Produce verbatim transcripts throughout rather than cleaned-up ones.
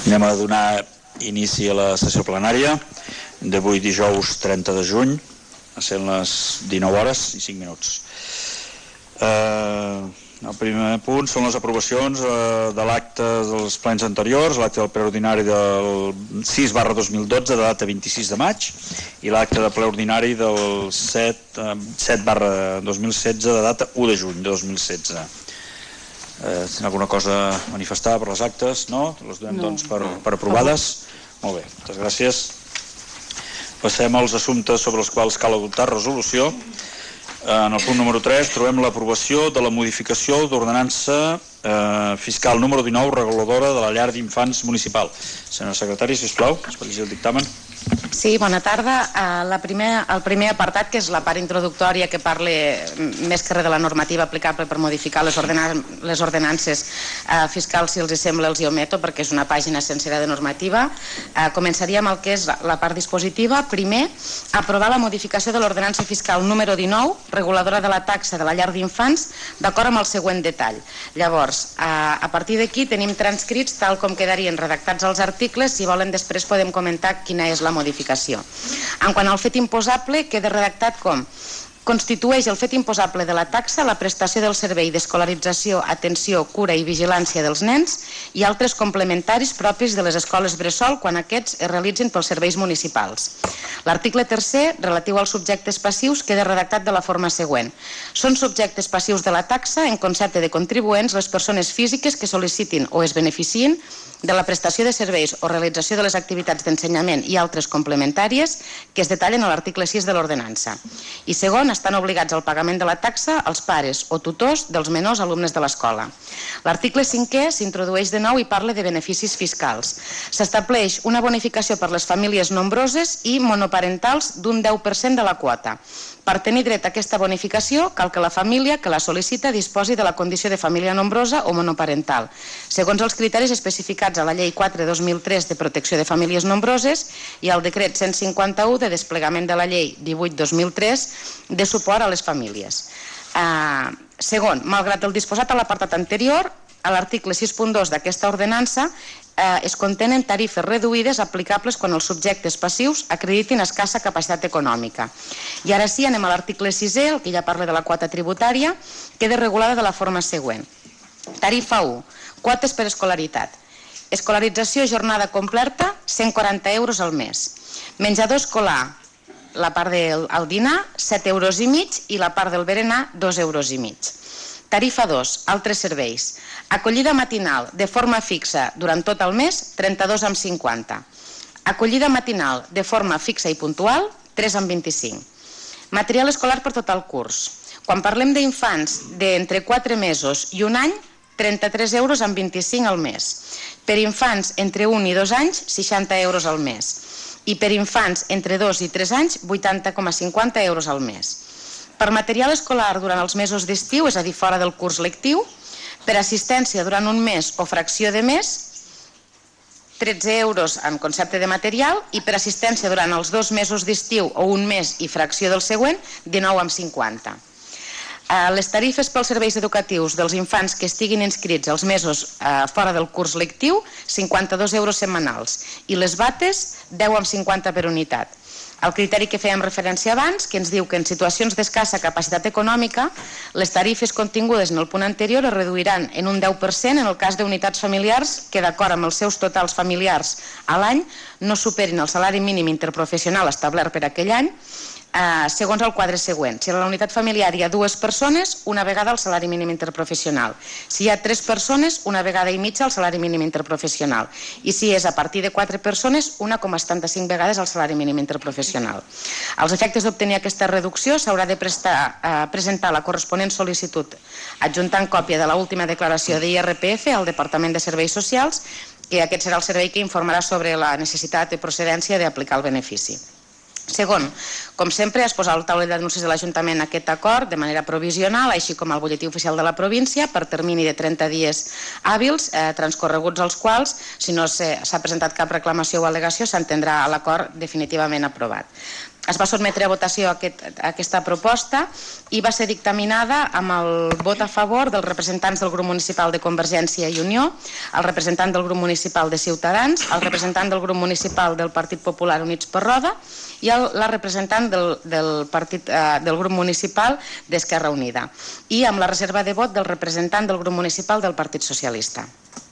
Anem a donar inici a la sessió plenària d'avui dijous trenta de juny, sent les dinou hores i cinc minuts. Eh, el primer punt són les aprovacions eh, de l'acte dels plens anteriors, l'acte del ple ordinari del sis barra dos mil dotze de data vint-i-sis de maig i l'acte de ple ordinari del set barra dos mil setze de data u de juny de dos mil setze. Eh, tenen alguna cosa a manifestar per les actes? No? Les donem no. doncs per, per aprovades? Molt bé, moltes gràcies. Passem als assumptes sobre els quals cal adoptar resolució. En el punt número tres trobem l'aprovació de la modificació d'ordenança eh, fiscal número dinou reguladora de la llar d'infants municipal. Senyor secretari, sisplau, es pot llegir el dictamen. Sí, bona tarda. Uh, la primer, el primer apartat, que és la part introductòria que parla més que res de la normativa aplicable per modificar les, ordenan les ordenances uh, fiscals, si els sembla els hi ometo perquè és una pàgina sencera de normativa. Uh, començaríem el que és la part dispositiva. Primer, aprovar la modificació de l'ordenança fiscal número dinou, reguladora de la taxa de la llar d'infants, d'acord amb el següent detall. Llavors, uh, a partir d'aquí tenim transcrits tal com quedarien redactats els articles. Si volen, després podem comentar quina és la modificació. En quant al fet imposable, queda redactat com: constitueix el fet imposable de la taxa la prestació del servei d'escolarització, atenció, cura i vigilància dels nens i altres complementaris propis de les escoles bressol quan aquests es realitzin pels serveis municipals. L'article tercer, relatiu als subjectes passius, queda redactat de la forma següent. Són subjectes passius de la taxa, en concepte de contribuents, les persones físiques que sol·licitin o es beneficiïn de la prestació de serveis o realització de les activitats d'ensenyament i altres complementàries que es detallen a l'article sis de l'ordenança. I segon, estan obligats al pagament de la taxa els pares o tutors dels menors alumnes de l'escola. L'article cinquè s'introdueix de nou i parla de beneficis fiscals. S'estableix una bonificació per les famílies nombroses i monoparentals d'un deu per cent de la quota. Per tenir dret a aquesta bonificació, cal que la família que la sol·licita disposi de la condició de família nombrosa o monoparental, segons els criteris especificats a la Llei quatre dos mil tres de protecció de famílies nombroses i al Decret cent cinquanta-u de desplegament de la Llei divuit dos mil tres de suport a les famílies. Uh, segon, malgrat el disposat a l'apartat anterior, a l'article sis punt dos d'aquesta ordenança eh, es contenen tarifes reduïdes aplicables quan els subjectes passius acreditin escassa capacitat econòmica. I ara sí, anem a l'article sisè, el que ja parla de la quota tributària, queda regulada de la forma següent. Tarifa u, quotes per escolaritat. Escolarització jornada completa, cent quaranta euros al mes. Menjador escolar, la part del dinar, set euros i mig, i la part del berenar, dos euros i mig. Tarifa dos, altres serveis. Acollida matinal de forma fixa durant tot el mes, trenta-dos coma cinquanta. Acollida matinal de forma fixa i puntual, tres coma vint-i-cinc. Material escolar per tot el curs. Quan parlem d'infants d'entre quatre mesos i un any, trenta-tres euros amb vint-i-cinc al mes. Per infants entre un i dos anys, seixanta euros al mes. I per infants entre dos i tres anys, vuitanta coma cinquanta euros al mes. Per material escolar durant els mesos d'estiu, és a dir, fora del curs lectiu, per assistència durant un mes o fracció de mes, tretze euros en concepte de material, i per assistència durant els dos mesos d'estiu o un mes i fracció del següent, dinou coma cinquanta. Les tarifes pels serveis educatius dels infants que estiguin inscrits els mesos fora del curs lectiu, cinquanta-dos euros setmanals, i les bates, deu coma cinquanta per unitat. El criteri que fèiem referència abans, que ens diu que en situacions d'escassa capacitat econòmica, les tarifes contingudes en el punt anterior es reduiran en un deu per cent en el cas d'unitats familiars que, d'acord amb els seus totals familiars a l'any, no superin el salari mínim interprofessional establert per aquell any, Uh, segons el quadre següent. Si a la unitat familiar hi ha dues persones, una vegada el salari mínim interprofessional. Si hi ha tres persones, una vegada i mitja el salari mínim interprofessional. I si és a partir de quatre persones, un coma setanta-cinc vegades el salari mínim interprofessional. Als efectes d'obtenir aquesta reducció s'haurà de prestar, uh, presentar la corresponent sol·licitud adjuntant còpia de l'última declaració d'I R P F al Departament de Serveis Socials, i aquest serà el servei que informarà sobre la necessitat i procedència d'aplicar el benefici. Segon, com sempre, es posa al taulell d'anuncis de l'Ajuntament aquest acord de manera provisional, així com al butlletí oficial de la província, per termini de trenta dies hàbils, eh, transcorreguts els quals, si no s'ha presentat cap reclamació o al·legació, s'entendrà l'acord definitivament aprovat. es va sotmetre a votació aquest, aquesta proposta i va ser dictaminada amb el vot a favor dels representants del grup municipal de Convergència i Unió, el representant del grup municipal de Ciutadans, el representant del grup municipal del Partit Popular Units per Roda i el, la representant del, del, partit, eh, del grup municipal d'Esquerra Unida i amb la reserva de vot del representant del grup municipal del Partit Socialista.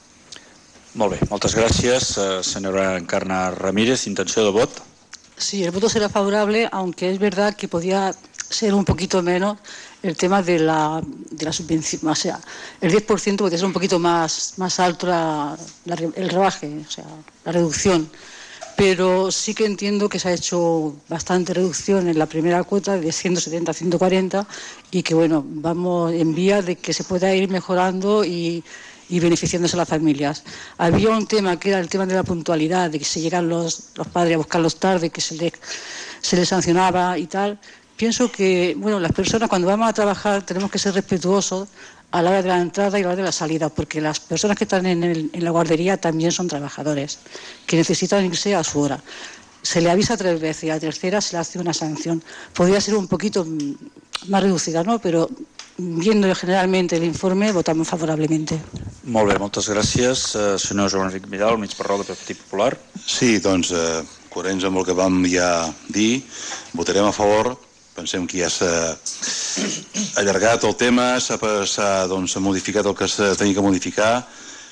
Molt bé, moltes gràcies. Uh, senyora Encarna Ramírez, intenció de vot. Sí, el voto será favorable, aunque es verdad que podía ser un poquito menos el tema de la, de la subvención, o sea, el diez por ciento podría ser un poquito más, más alto la, la, el rebaje, o sea, la reducción. Pero sí que entiendo que se ha hecho bastante reducción en la primera cuota de ciento setenta a ciento cuarenta y que, bueno, vamos en vía de que se pueda ir mejorando y y beneficiándose a las familias. Había un tema que era el tema de la puntualidad, de que se llegan los, los padres a buscarlos tarde, que se les, se les sancionaba y tal. Pienso que, bueno, las personas cuando vamos a trabajar tenemos que ser respetuosos a la hora de la entrada y a la hora de la salida, porque las personas que están en, el, en la guardería también son trabajadores, que necesitan irse a su hora. Se le avisa tres veces y a la tercera se le hace una sanción. Podría ser un poquito más reducida, ¿no? Pero viendo generalmente el informe, votamos favorablemente. Molt bé, moltes gràcies. Uh, senyor Joan Enric Vidal, mig per raó del Partit Popular. Sí, doncs, eh, coherents amb el que vam ja dir, votarem a favor. Pensem que ja s'ha allargat el tema, s'ha doncs, modificat el que s'ha tenia que modificar.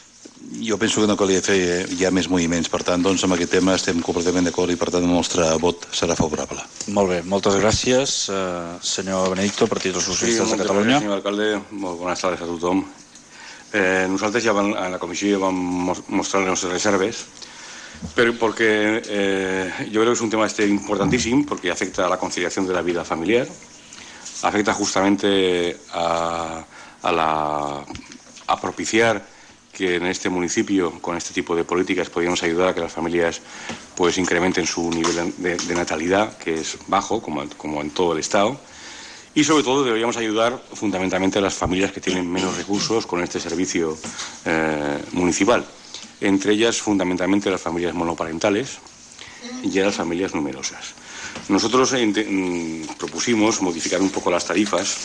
Jo penso que no calia fer ja més moviments, per tant, doncs, amb aquest tema estem completament d'acord i, per tant, el nostre vot serà favorable. Molt bé, moltes gràcies. Uh, senyor Benedicto, Partit dels Socialistes sí, de Catalunya. Sí, senyor alcalde, molt bones tardes a tothom. Eh, nosaltres ja van, a la comissió ja vam mostrar les nostres reserves, pero porque eh, yo creo que es un tema este importantísimo porque afecta a la conciliación de la vida familiar, afecta justamente a, a, la, a propiciar que en este municipio, con este tipo de políticas, podríamos ayudar a que las familias pues incrementen su nivel de, de natalidad, que es bajo, como, como en todo el Estado. Y sobre todo deberíamos ayudar fundamentalmente a las familias que tienen menos recursos con este servicio eh, municipal. Entre ellas fundamentalmente las familias monoparentales y a las familias numerosas. Nosotros eh, propusimos modificar un poco las tarifas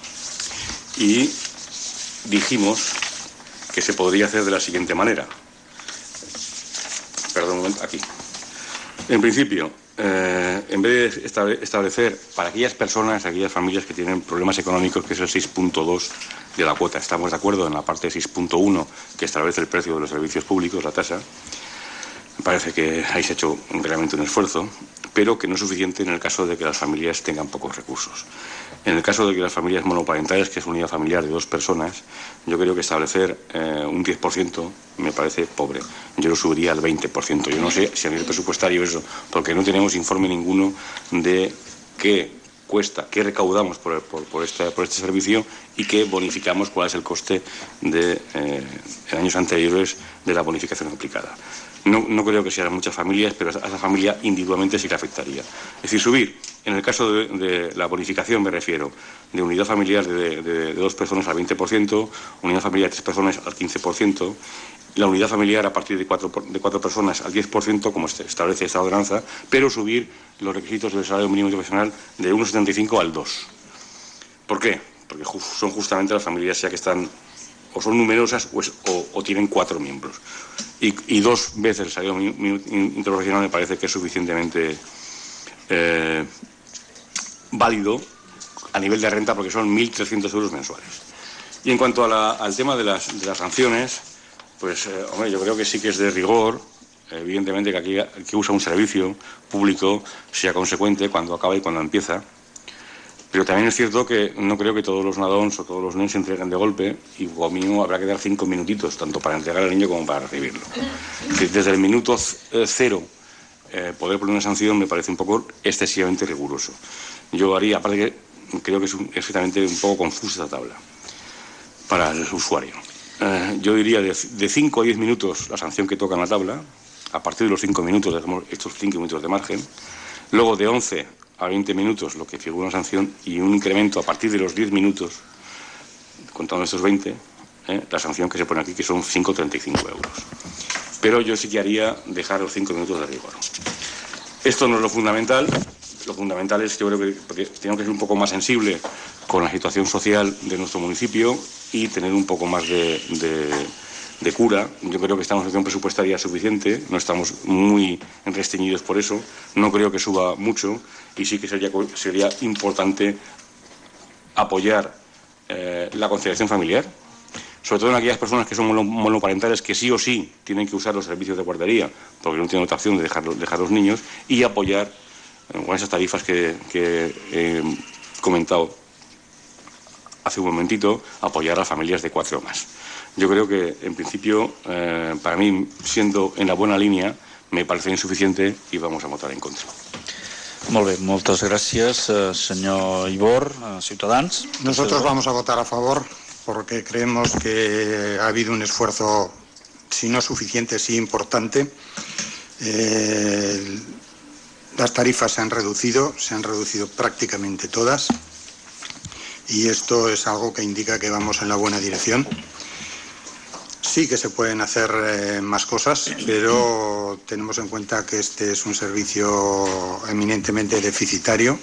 y dijimos que se podría hacer de la siguiente manera. Perdón un momento, aquí. En principio, eh, en vez de establecer para aquellas personas, aquellas familias que tienen problemas económicos, que es el seis punto dos de la cuota, estamos de acuerdo en la parte seis punto uno que establece el precio de los servicios públicos, la tasa. Me parece que ahí se ha hecho realmente un esfuerzo, pero que no es suficiente en el caso de que las familias tengan pocos recursos. En el caso de que las familias monoparentales, que es una unidad familiar de dos personas, yo creo que establecer eh, un diez por ciento me parece pobre. Yo lo subiría al veinte por ciento. Yo no sé si a nivel presupuestario eso, porque no tenemos informe ninguno de qué cuesta, qué recaudamos por, por, por, este, por este servicio y qué bonificamos, cuál es el coste de eh, en años anteriores de la bonificación aplicada. No, no creo que sean muchas familias, pero a esa familia individualmente sí le afectaría. Es decir, subir, en el caso de, de la bonificación me refiero, de unidad familiar de, de, de dos personas al veinte por ciento, unidad familiar de tres personas al quince por ciento, la unidad familiar a partir de cuatro, de cuatro personas al diez por ciento, como establece esta ordenanza, pero subir los requisitos del salario mínimo profesional de uno coma setenta y cinco al dos. ¿Por qué? Porque ju son justamente las familias ya que están o son numerosas o, es, o, o tienen cuatro miembros. Y, y dos veces el salario mínimo interprofesional me parece que es suficientemente eh, válido a nivel de renta porque son mil trescientos euros mensuales. Y en cuanto a la, al tema de las, de las sanciones, pues eh, hombre, yo creo que sí que es de rigor, evidentemente que aquí el que usa un servicio público sea consecuente cuando acaba y cuando empieza. Pero también es cierto que no creo que todos los nadons o todos los niños se entreguen de golpe y como mínimo habrá que dar cinco minutitos, tanto para entregar al niño como para recibirlo. Que desde el minuto cero eh, poder poner una sanción me parece un poco excesivamente riguroso. Yo haría, aparte que creo que es un, exactamente un poco confusa esta tabla para el usuario. Eh, yo diría de, de cinco a diez minutos la sanción que toca en la tabla, a partir de los cinco minutos dejamos estos cinco minutos de margen, luego de once a veinte minutos lo que figura una sanción y un incremento a partir de los diez minutos, contando estos veinte, eh, la sanción que se pone aquí que son cinco coma treinta y cinco euros. Pero yo sí que haría dejar los cinco minutos de rigor. Esto no es lo fundamental, lo fundamental es, yo creo que porque tenemos que ser un poco más sensible con la situación social de nuestro municipio y tener un poco más de, de, de cura. Yo creo que estamos en una situación presupuestaria suficiente, no estamos muy restringidos por eso, no creo que suba mucho y sí que sería, sería importante apoyar eh, la conciliación familiar, sobre todo en aquellas personas que son monoparentales que sí o sí tienen que usar los servicios de guardería porque no tienen otra opción de dejar, dejar los niños, y apoyar eh, con esas tarifas que, que he comentado hace un momentito, apoyar a las familias de cuatro o más. Yo creo que, en principio, eh, para mí, siendo en la buena línea, me parece insuficiente y vamos a votar en contra. Molt bé, moltes gràcies, eh, senyor Ibor, eh, Ciutadans. Nosotros vamos a votar a favor porque creemos que ha habido un esfuerzo, si no suficiente, sí importante. Eh, las tarifas se han reducido, se han reducido prácticamente todas, y esto es algo que indica que vamos en la buena dirección. Sí que se pueden hacer eh, más cosas, pero tenemos en cuenta que este es un servicio eminentemente deficitario.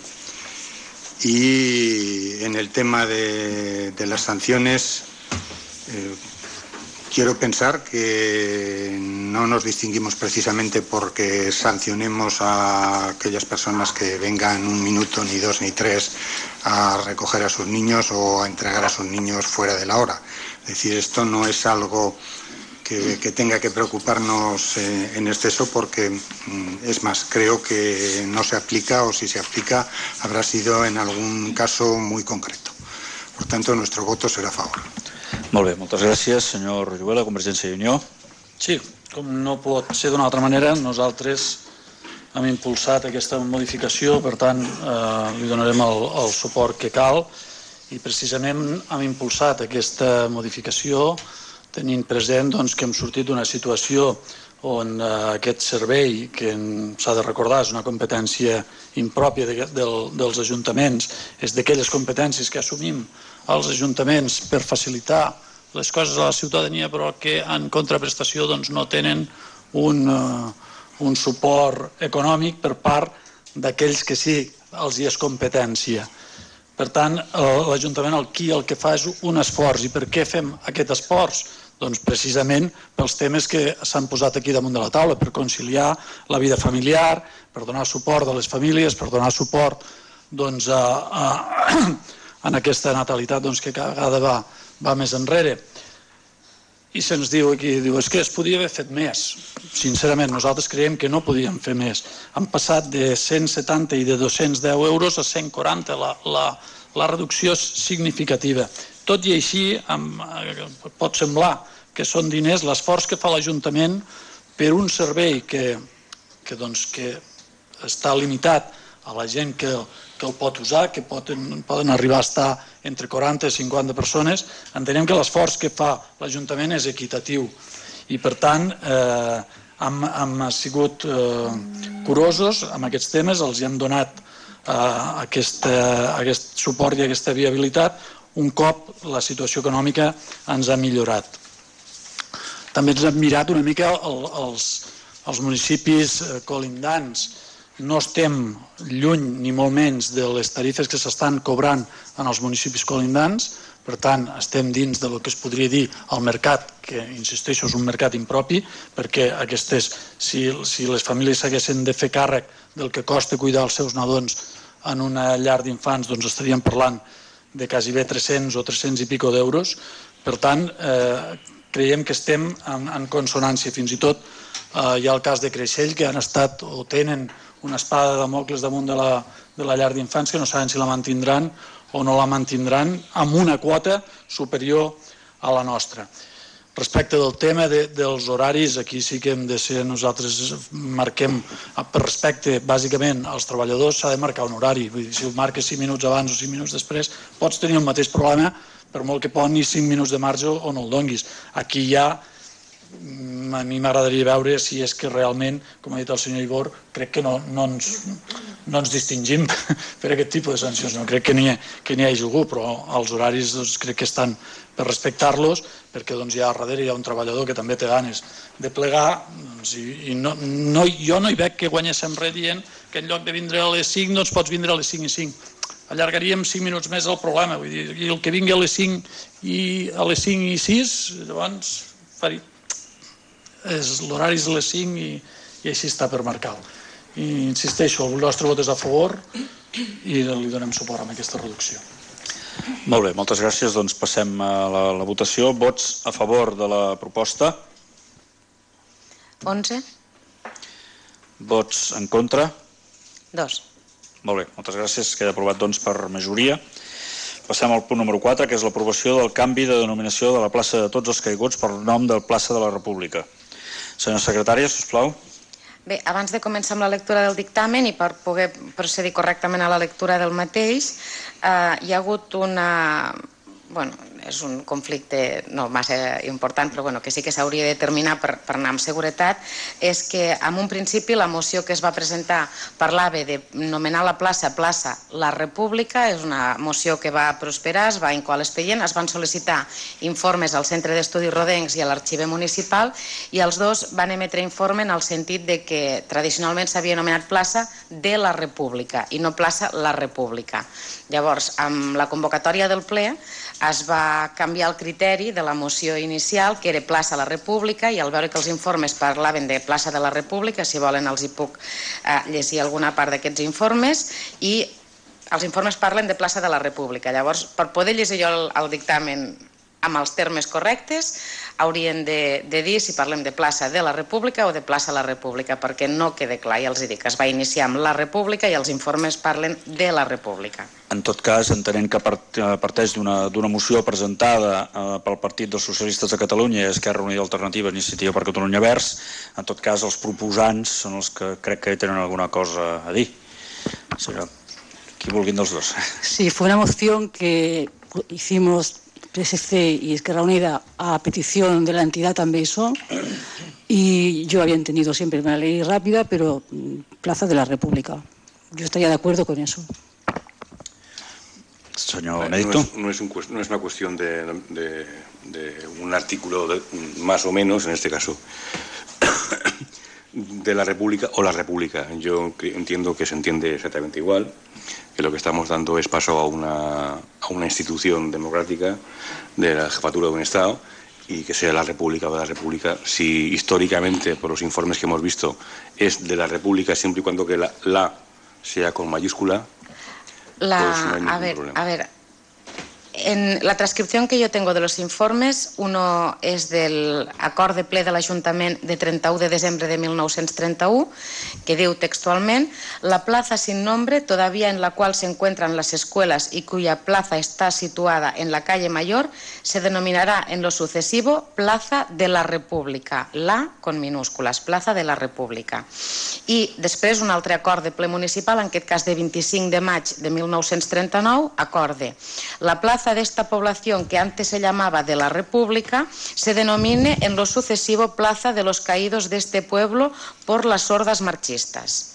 Y en el tema de, de las sanciones, eh, quiero pensar que no nos distinguimos precisamente porque sancionemos a aquellas personas que vengan un minuto, ni dos, ni tres a recoger a sus niños o a entregar a sus niños fuera de la hora. Es decir, esto no es algo que, que tenga que preocuparnos eh, en exceso, porque es más, creo que no se aplica, o si se aplica habrá sido en algún caso muy concreto. Por tanto, nuestro voto será a favor. Molt bé, moltes gràcies, senyor Royuela, Convergència i Unió. Sí, com no pot ser d'una altra manera, nosaltres hem impulsat aquesta modificació, per tant, eh, li donarem el, el suport que cal, i precisament hem impulsat aquesta modificació tenint present doncs, que hem sortit d'una situació on eh, aquest servei, que s'ha de recordar és una competència impròpia de, del, dels ajuntaments, és d'aquelles competències que assumim els ajuntaments per facilitar les coses a la ciutadania, però que en contraprestació doncs, no tenen un, uh, un suport econòmic per part d'aquells que sí els hi és competència. Per tant, l'Ajuntament aquí el que fa és un esforç. I per què fem aquest esforç? Doncs precisament pels temes que s'han posat aquí damunt de la taula, per conciliar la vida familiar, per donar suport a les famílies, per donar suport doncs, a, a, en aquesta natalitat doncs, que cada vegada va, va més enrere. I se'ns diu aquí, diu, és que es podia haver fet més. Sincerament, nosaltres creiem que no podíem fer més. Han passat de cent setanta i de dos-cents deu euros a cent quaranta. La, la, la reducció és significativa. Tot i així, amb, pot semblar que són diners, l'esforç que fa l'Ajuntament per un servei que, que, doncs, que està limitat a la gent que, que el pot usar, que poden, poden arribar a estar entre quaranta i cinquanta persones, entenem que l'esforç que fa l'Ajuntament és equitatiu. I per tant, eh, hem, hem sigut eh, curosos amb aquests temes, els hem donat eh, aquest, eh, aquest suport i aquesta viabilitat un cop la situació econòmica ens ha millorat. També ens hem mirat una mica el, els, els municipis colindants. No estem lluny ni molt menys de les tarifes que s'estan cobrant en els municipis colindants, per tant estem dins del que es podria dir el mercat, que insisteixo és un mercat impropi, perquè aquestes, si, si les famílies s'haguessin de fer càrrec del que costa cuidar els seus nadons en una llar d'infants, doncs estaríem parlant de quasi bé tres-cents o tres-cents i pico d'euros. Per tant, eh, creiem que estem en, en consonància. Fins i tot eh, hi ha el cas de Creixell, que han estat o tenen una espada de Damocles damunt de la, de la llar d'infants, que no saben si la mantindran o no la mantindran, amb una quota superior a la nostra. Respecte del tema de, dels horaris, aquí sí que hem de ser, nosaltres marquem, per respecte bàsicament als treballadors, s'ha de marcar un horari. Vull dir, si ho marques cinc minuts abans o cinc minuts després, pots tenir el mateix problema, per molt que ponis cinc minuts de marge o no el donguis. Aquí ja, a mi m'agradaria veure si és que realment, com ha dit el senyor Ibor, crec que no, no, ens, no ens distingim per aquest tipus de sancions. No crec que n'hi ha, hagi algú, però els horaris doncs, crec que estan per respectar-los, perquè doncs, hi ha darrere hi ha un treballador que també té ganes de plegar, doncs, i, i no, no, jo no hi veig que guanyéssim res dient que en lloc de vindre a les cinc, doncs pots vindre a les cinc i cinc. Allargaríem cinc minuts més el problema, vull dir, i el que vingui a les cinc i a les cinc i sis, llavors l'horari és a les cinc i, i així està per marcar-ho. I insisteixo, el nostre vot és a favor i li donem suport a aquesta reducció. Molt bé, moltes gràcies. Doncs passem a la, la votació. Vots a favor de la proposta? onze. Vots en contra? dos. Molt bé, moltes gràcies. Queda aprovat doncs per majoria. Passem al punt número quatre, que és l'aprovació del canvi de denominació de la plaça de Tots els Caiguts per nom de plaça de la República. Senyora secretària, sisplau. Bé, abans de començar amb la lectura del dictamen i per poder procedir correctament a la lectura del mateix, eh, hi ha hagut una... Bueno, és un conflicte no massa important, però bueno, que sí que s'hauria de determinar per, per anar amb seguretat, és que en un principi la moció que es va presentar parlava de nomenar la plaça plaça La República, és una moció que va prosperar, es va incoar a l'expedient, es van sol·licitar informes al Centre d'Estudis Rodencs i a l'Arxiver Municipal i els dos van emetre informe en el sentit de que tradicionalment s'havia anomenat plaça de la República i no plaça La República. Llavors, amb la convocatòria del ple es va canviar el criteri de la moció inicial, que era plaça La República, i al veure que els informes parlaven de plaça de la República, si volen els hi puc eh, llegir alguna part d'aquests informes, i els informes parlen de plaça de la República. Llavors, per poder llegir jo el, el dictamen amb els termes correctes, haurien de, de dir si parlem de plaça de la República o de plaça La República, perquè no queda clar, ja els dic, es va iniciar amb La República i els informes parlen de la República. En tot cas, entenent que parteix d'una moció presentada pel Partit dels Socialistes de Catalunya i Esquerra Unida i Alternativa, Iniciativa per Catalunya Verds, en tot cas els proposants són els que crec que tenen alguna cosa a dir. Senyora, qui vulguin dels dos. Sí, fue una moción que hicimos P S C y Esquerra Unida a petición de la entidad Tambeso, y yo había entendido siempre una ley rápida, pero plaza de la República. Yo estaría de acuerdo con eso. Señor no, es, no, es un, no es una cuestión de, de, de un artículo de, más o menos, en este caso, de la República o la República. Yo entiendo que se entiende exactamente igual, que lo que estamos dando es paso a una, a una institución democrática de la jefatura de un Estado y que sea la República o la República. Si históricamente, por los informes que hemos visto, es de la República siempre y cuando que la, la sea con mayúscula, La, pues no hay ningún a ver, problema. a ver, en la transcripción que yo tengo de los informes, uno es del acord de ple de l'Ajuntament de treinta-u de desembre de mil nou-cents trenta-u, que diu textualment: la plaza sin nombre, todavía en la cual se encuentran las escuelas y cuya plaza está situada en la calle Mayor, se denominará en lo sucesivo Plaza de la República, la con minúscules, Plaza de la República. I després un altre acord de ple municipal, en aquest cas de vint-i-cinc de maig de mil nou-cents trenta-nou, acorde: la plaza de esta población que antes se llamaba de la República se denomine en lo sucesivo Plaza de los Caídos de este pueblo por las hordas marxistas.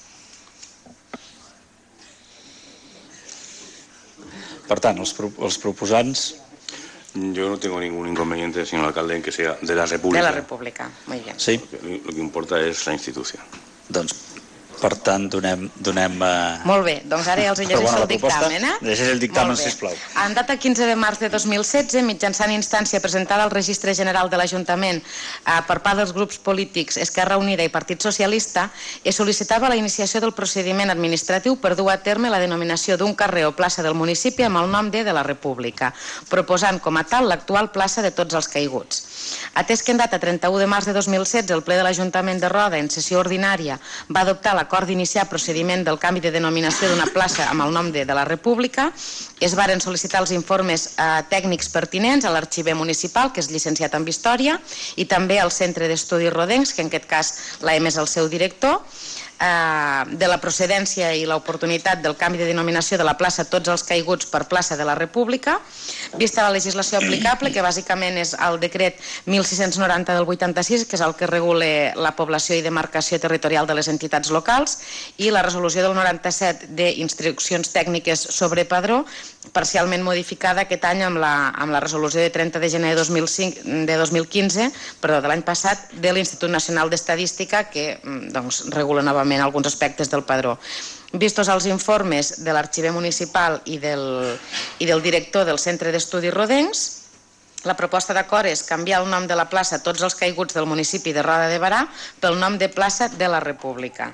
Per tant, els, pro els proposants... Yo no tengo ningún inconveniente, señor alcalde, en que sea de la República. De la República, muy bien. Sí? Lo que importa es la institución. Doncs, per tant, donem... donem uh... Molt bé, doncs ara ja els llegeixo el dictamen. Eh? Llegeix el dictamen, sisplau. En data quinze de març de dos mil setze, mitjançant instància presentada al Registre General de l'Ajuntament eh, per part dels grups polítics Esquerra Unida i Partit Socialista, es sol·licitava la iniciació del procediment administratiu per dur a terme la denominació d'un carrer o plaça del municipi amb el nom de de la República, proposant com a tal l'actual plaça de Tots els Caiguts. Atès que en data trenta-u de març de dos mil setze el ple de l'Ajuntament de Roda, en sessió ordinària, va adoptar l'acord d'iniciar procediment del canvi de denominació d'una plaça amb el nom de, de la República, es varen sol·licitar els informes eh, tècnics pertinents a l'arxiver municipal, que és llicenciat en Història, i també al Centre d'Estudis Rodencs, que en aquest cas l'ha emès el seu director, de la procedència i l'oportunitat del canvi de denominació de la plaça Tots els Caiguts per plaça de la República, vista la legislació aplicable, que bàsicament és el decret mil sis-cents noranta del vuitanta-sis, que és el que regula la població i demarcació territorial de les entitats locals, i la resolució del noranta-set d'instruccions tècniques sobre padró, parcialment modificada aquest any amb la, amb la resolució de trenta de gener de dos mil cinc, de dos mil quinze, perdó, de l'any passat, de l'Institut Nacional d'Estadística, que doncs, regula novament alguns aspectes del padró. Vistos els informes de l'arxiver municipal i del, i del director del Centre d'Estudis Rodencs, la proposta d'acord és canviar el nom de la plaça Tots els Caiguts del municipi de Roda de Berà pel nom de plaça de la República.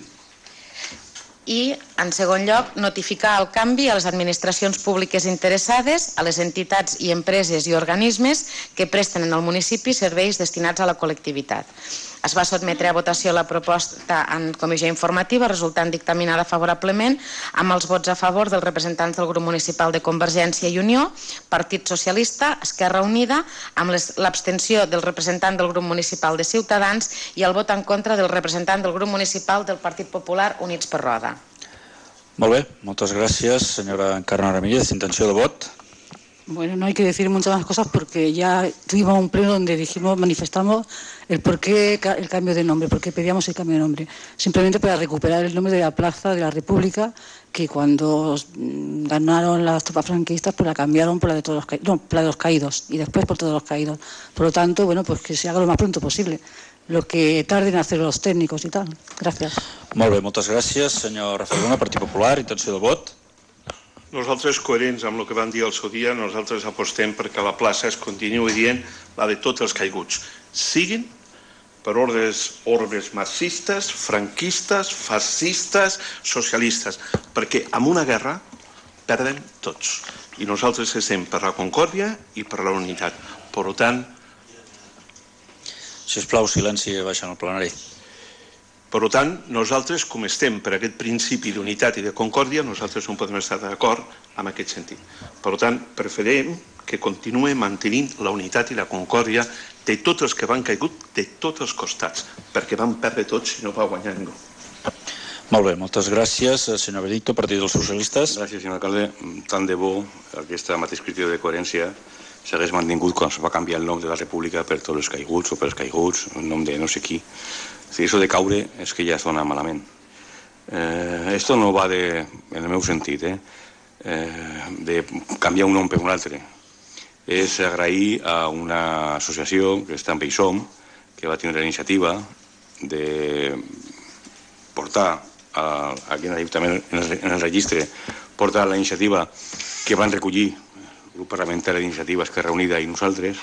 I, en segon lloc, notificar el canvi a les administracions públiques interessades, a les entitats i empreses i organismes que presten en el municipi serveis destinats a la col·lectivitat. Es va sotmetre a votació la proposta en comissió informativa, resultant dictaminada favorablement amb els vots a favor dels representants del grup municipal de Convergència i Unió, Partit Socialista, Esquerra Unida, amb l'abstenció del representant del grup municipal de Ciutadans i el vot en contra del representant del grup municipal del Partit Popular Units per Roda. Molt bé, moltes gràcies, senyora Encarna Ramírez. Intenció de vot? Bueno, no hay que decir muchas más cosas porque ya tuvimos un pleno donde dijimos, manifestamos el por qué el cambio de nombre, por qué pedíamos el cambio de nombre. Simplemente para recuperar el nombre de la Plaza de la República, que cuando ganaron las tropas franquistas pues la cambiaron por la de todos los caídos, no, por la de los caídos y después por todos los caídos. Por lo tanto, bueno, pues que se haga lo más pronto posible, lo que tarden en hacer los técnicos y tal. Gracias. Molt bé, moltes gràcies. Senyor Rafael Luna, Partit Popular, intenció de vot? Nosaltres, coherents amb el que vam dir al seu dia, nosaltres apostem perquè la plaça es continuï dient la de tots els caiguts, siguin per ordres, orbes marxistes, franquistes, fascistes, socialistes, perquè amb una guerra perden tots. I nosaltres estem per la concòrdia i per la unitat. Per tant... Sisplau, silenci, baixant el plenari. Per tant, nosaltres, com estem per aquest principi d'unitat i de concòrdia, nosaltres no podem estar d'acord en aquest sentit. Per tant, preferim que continuï mantenint la unitat i la concòrdia de tots els que van caigut, de tots els costats, perquè van perdre tots i no va guanyar ningú. Molt bé, moltes gràcies. Senyor Benedicto, Partit dels Socialistes. Gràcies, senyor alcalde. Tant de bo aquesta mateix criteri de coherència s'hagués mantingut quan es va canviar el nom de la República per tots els caiguts o per els caiguts, el nom de no sé qui. Si eso de caure és que ja sona malament. Eh, esto no va de, en el meu sentit, eh, eh, de canviar un nom per un altre. És agrair a una associació que està en Peixom, que va tenir la iniciativa de portar a, aquí en l'Ajuntament, en el registre, portar la iniciativa que van recollir el grup parlamentari d'Iniciativa Esquerra Unida i nosaltres,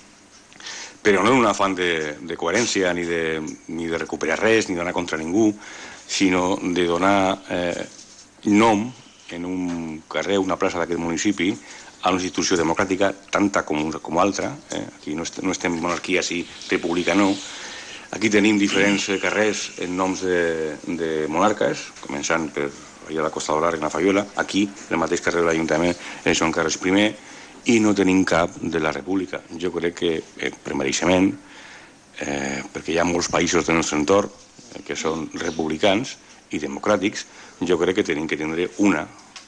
però no en un afán de, de coherència ni de, ni de recuperar res, ni d'anar contra ningú, sinó de donar eh, nom en un carrer, una plaça d'aquest municipi, a una institució democràtica, tanta com, com altra. Eh? Aquí no, est no estem en monarquia, sí, república no. Aquí tenim diferents carrers en noms de, de monarques, començant per allà a la Costa d'Olar, en la Fayuela. Aquí, el mateix carrer de l'Ajuntament, són carrers primer, i no tenim cap de la República. Jo crec que, eh, per mereixement, eh, perquè hi ha molts països del nostre entorn eh, que són republicans i democràtics, jo crec que tenim que tindre una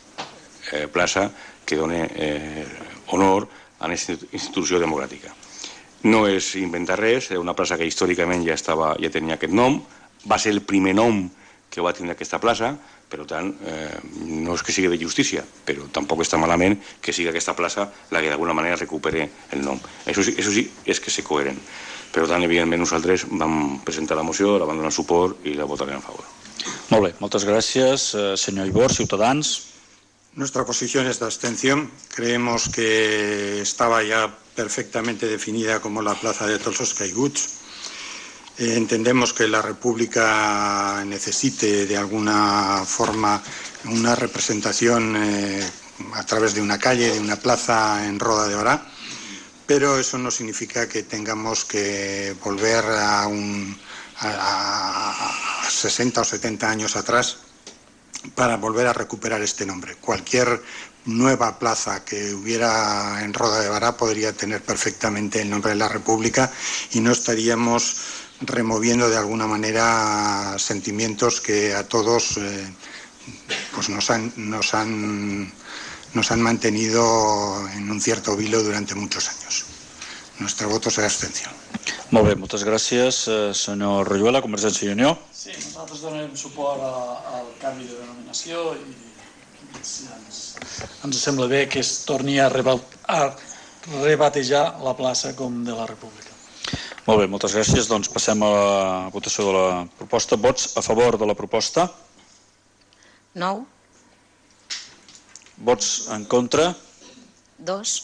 eh, plaça que doni eh, honor a aquesta institució democràtica. No és inventar res, és una plaça que històricament ja, estava, ja tenia aquest nom, va ser el primer nom que va tenir aquesta plaça, per tant, eh, no és que sigui de justícia, però tampoc està malament que sigui aquesta plaça la que d'alguna manera recupere el nom. Això sí, això sí és que ser coherent. Per tant, evidentment, nosaltres vam presentar la moció, la vam donar suport i la votarem a favor. Molt bé, moltes gràcies. Senyor Ibor, Ciutadans. Nuestra posición es de abstención. Creemos que estaba ya perfectamente definida como la plaza de todos los caiguts. Eh, entendemos que la República necesite de alguna forma una representación eh, a través de una calle, de una plaza en Roda de Berà, pero eso no significa que tengamos que volver a, un, a, a sesenta o setenta años atrás para volver a recuperar este nombre. Cualquier nueva plaza que hubiera en Roda de Berà podría tener perfectamente el nombre de la República y no estaríamos removiendo de alguna manera sentimientos que a todos eh, pues nos han, nos han, nos han mantenido en un cierto vilo durante muchos años. Nuestro voto serà abstenció. Molt bé, moltes gràcies. Senyor Royuela, Convergència i Unió. Sí, nosaltres donem suport a, al canvi de denominació i ens sembla bé que es torni a rebatejar la plaça com de la República. Molt bé, moltes gràcies. Doncs passem a la votació de la proposta. Vots a favor de la proposta? nou. Vots en contra? dos.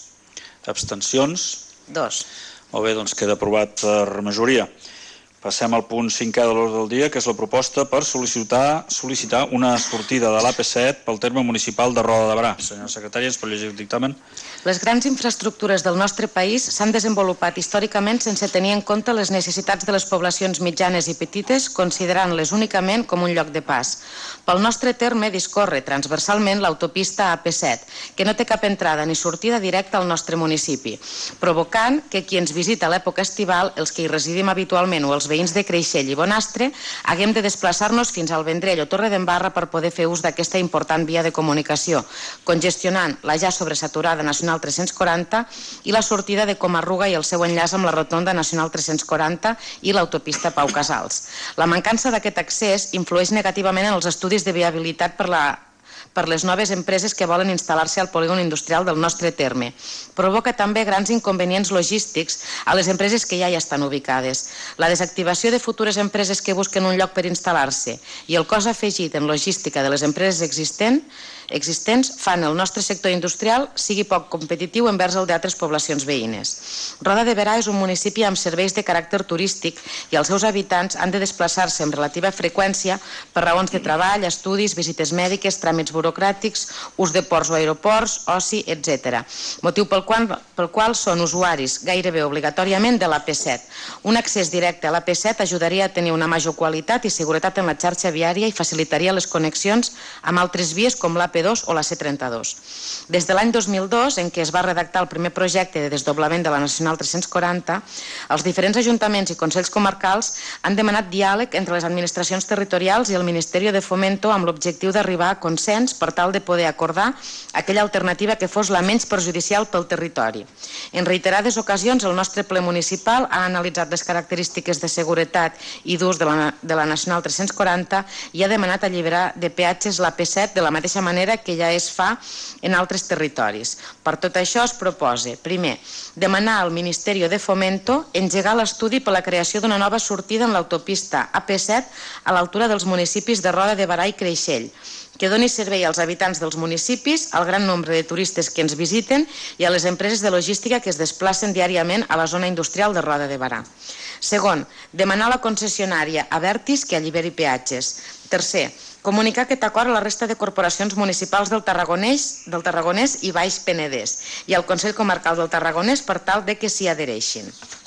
Abstencions? dos. Molt bé, doncs queda aprovat per majoria. Passem al punt cinquè de l'ordre del dia, que és la proposta per sol·licitar, sol·licitar una sortida de l'A P set pel terme municipal de Roda de Berà. Senyora secretària, ens pot llegir el dictamen? Les grans infraestructures del nostre país s'han desenvolupat històricament sense tenir en compte les necessitats de les poblacions mitjanes i petites, considerant-les únicament com un lloc de pas. Pel nostre terme discorre transversalment l'autopista A P set, que no té cap entrada ni sortida directa al nostre municipi, provocant que qui ens visita a l'època estival, els que hi residim habitualment o els veïns de Creixell i Bonastre, haguem de desplaçar-nos fins al Vendrell o Torredembarra per poder fer ús d'aquesta important via de comunicació, congestionant la ja sobresaturada Nacional tres-cents quaranta i la sortida de Comarruga i el seu enllaç amb la rotonda Nacional tres-cents quaranta i l'autopista Pau Casals. La mancança d'aquest accés influeix negativament en els estudis de viabilitat per la per les noves empreses que volen instal·lar-se al polígon industrial del nostre terme. Provoca també grans inconvenients logístics a les empreses que ja hi estan ubicades. La desactivació de futures empreses que busquen un lloc per instal·lar-se i el cost afegit en logística de les empreses existents existents fan el nostre sector industrial sigui poc competitiu envers el d'altres poblacions veïnes. Roda de Berà és un municipi amb serveis de caràcter turístic i els seus habitants han de desplaçar-se amb relativa freqüència per raons de treball, estudis, visites mèdiques, tràmits burocràtics, ús de ports o aeroports, oci, etcètera. Motiu pel qual, pel qual són usuaris gairebé obligatòriament de l'A P set. Un accés directe a l'A P set ajudaria a tenir una major qualitat i seguretat en la xarxa viària i facilitaria les connexions amb altres vies com l'A P dos o la C trenta-dos. Des de l'any dos mil dos, en què es va redactar el primer projecte de desdoblament de la Nacional tres-cents quaranta, els diferents ajuntaments i consells comarcals han demanat diàleg entre les administracions territorials i el Ministeri de Fomento amb l'objectiu d'arribar a consens per tal de poder acordar aquella alternativa que fos la menys perjudicial pel territori. En reiterades ocasions, el nostre ple municipal ha analitzat les característiques de seguretat i d'ús de la, de la Nacional tres-cents quaranta i ha demanat alliberar de peatges l'A P set de la mateixa manera que ja es fa en altres territoris. Per tot això es proposa, primer, demanar al Ministeri de Fomento engegar l'estudi per la creació d'una nova sortida en l'autopista A P set a l'altura dels municipis de Roda de Berà i Creixell, que doni servei als habitants dels municipis, al gran nombre de turistes que ens visiten i a les empreses de logística que es desplacen diàriament a la zona industrial de Roda de Berà. Segon, demanar a la concessionària Abertis que alliberi peatges. Tercer, comunicar aquest acord a la resta de corporacions municipals del Tarragonès, del Tarragonès i Baix Penedès i al Consell Comarcal del Tarragonès per tal de que s'hi adhereixin.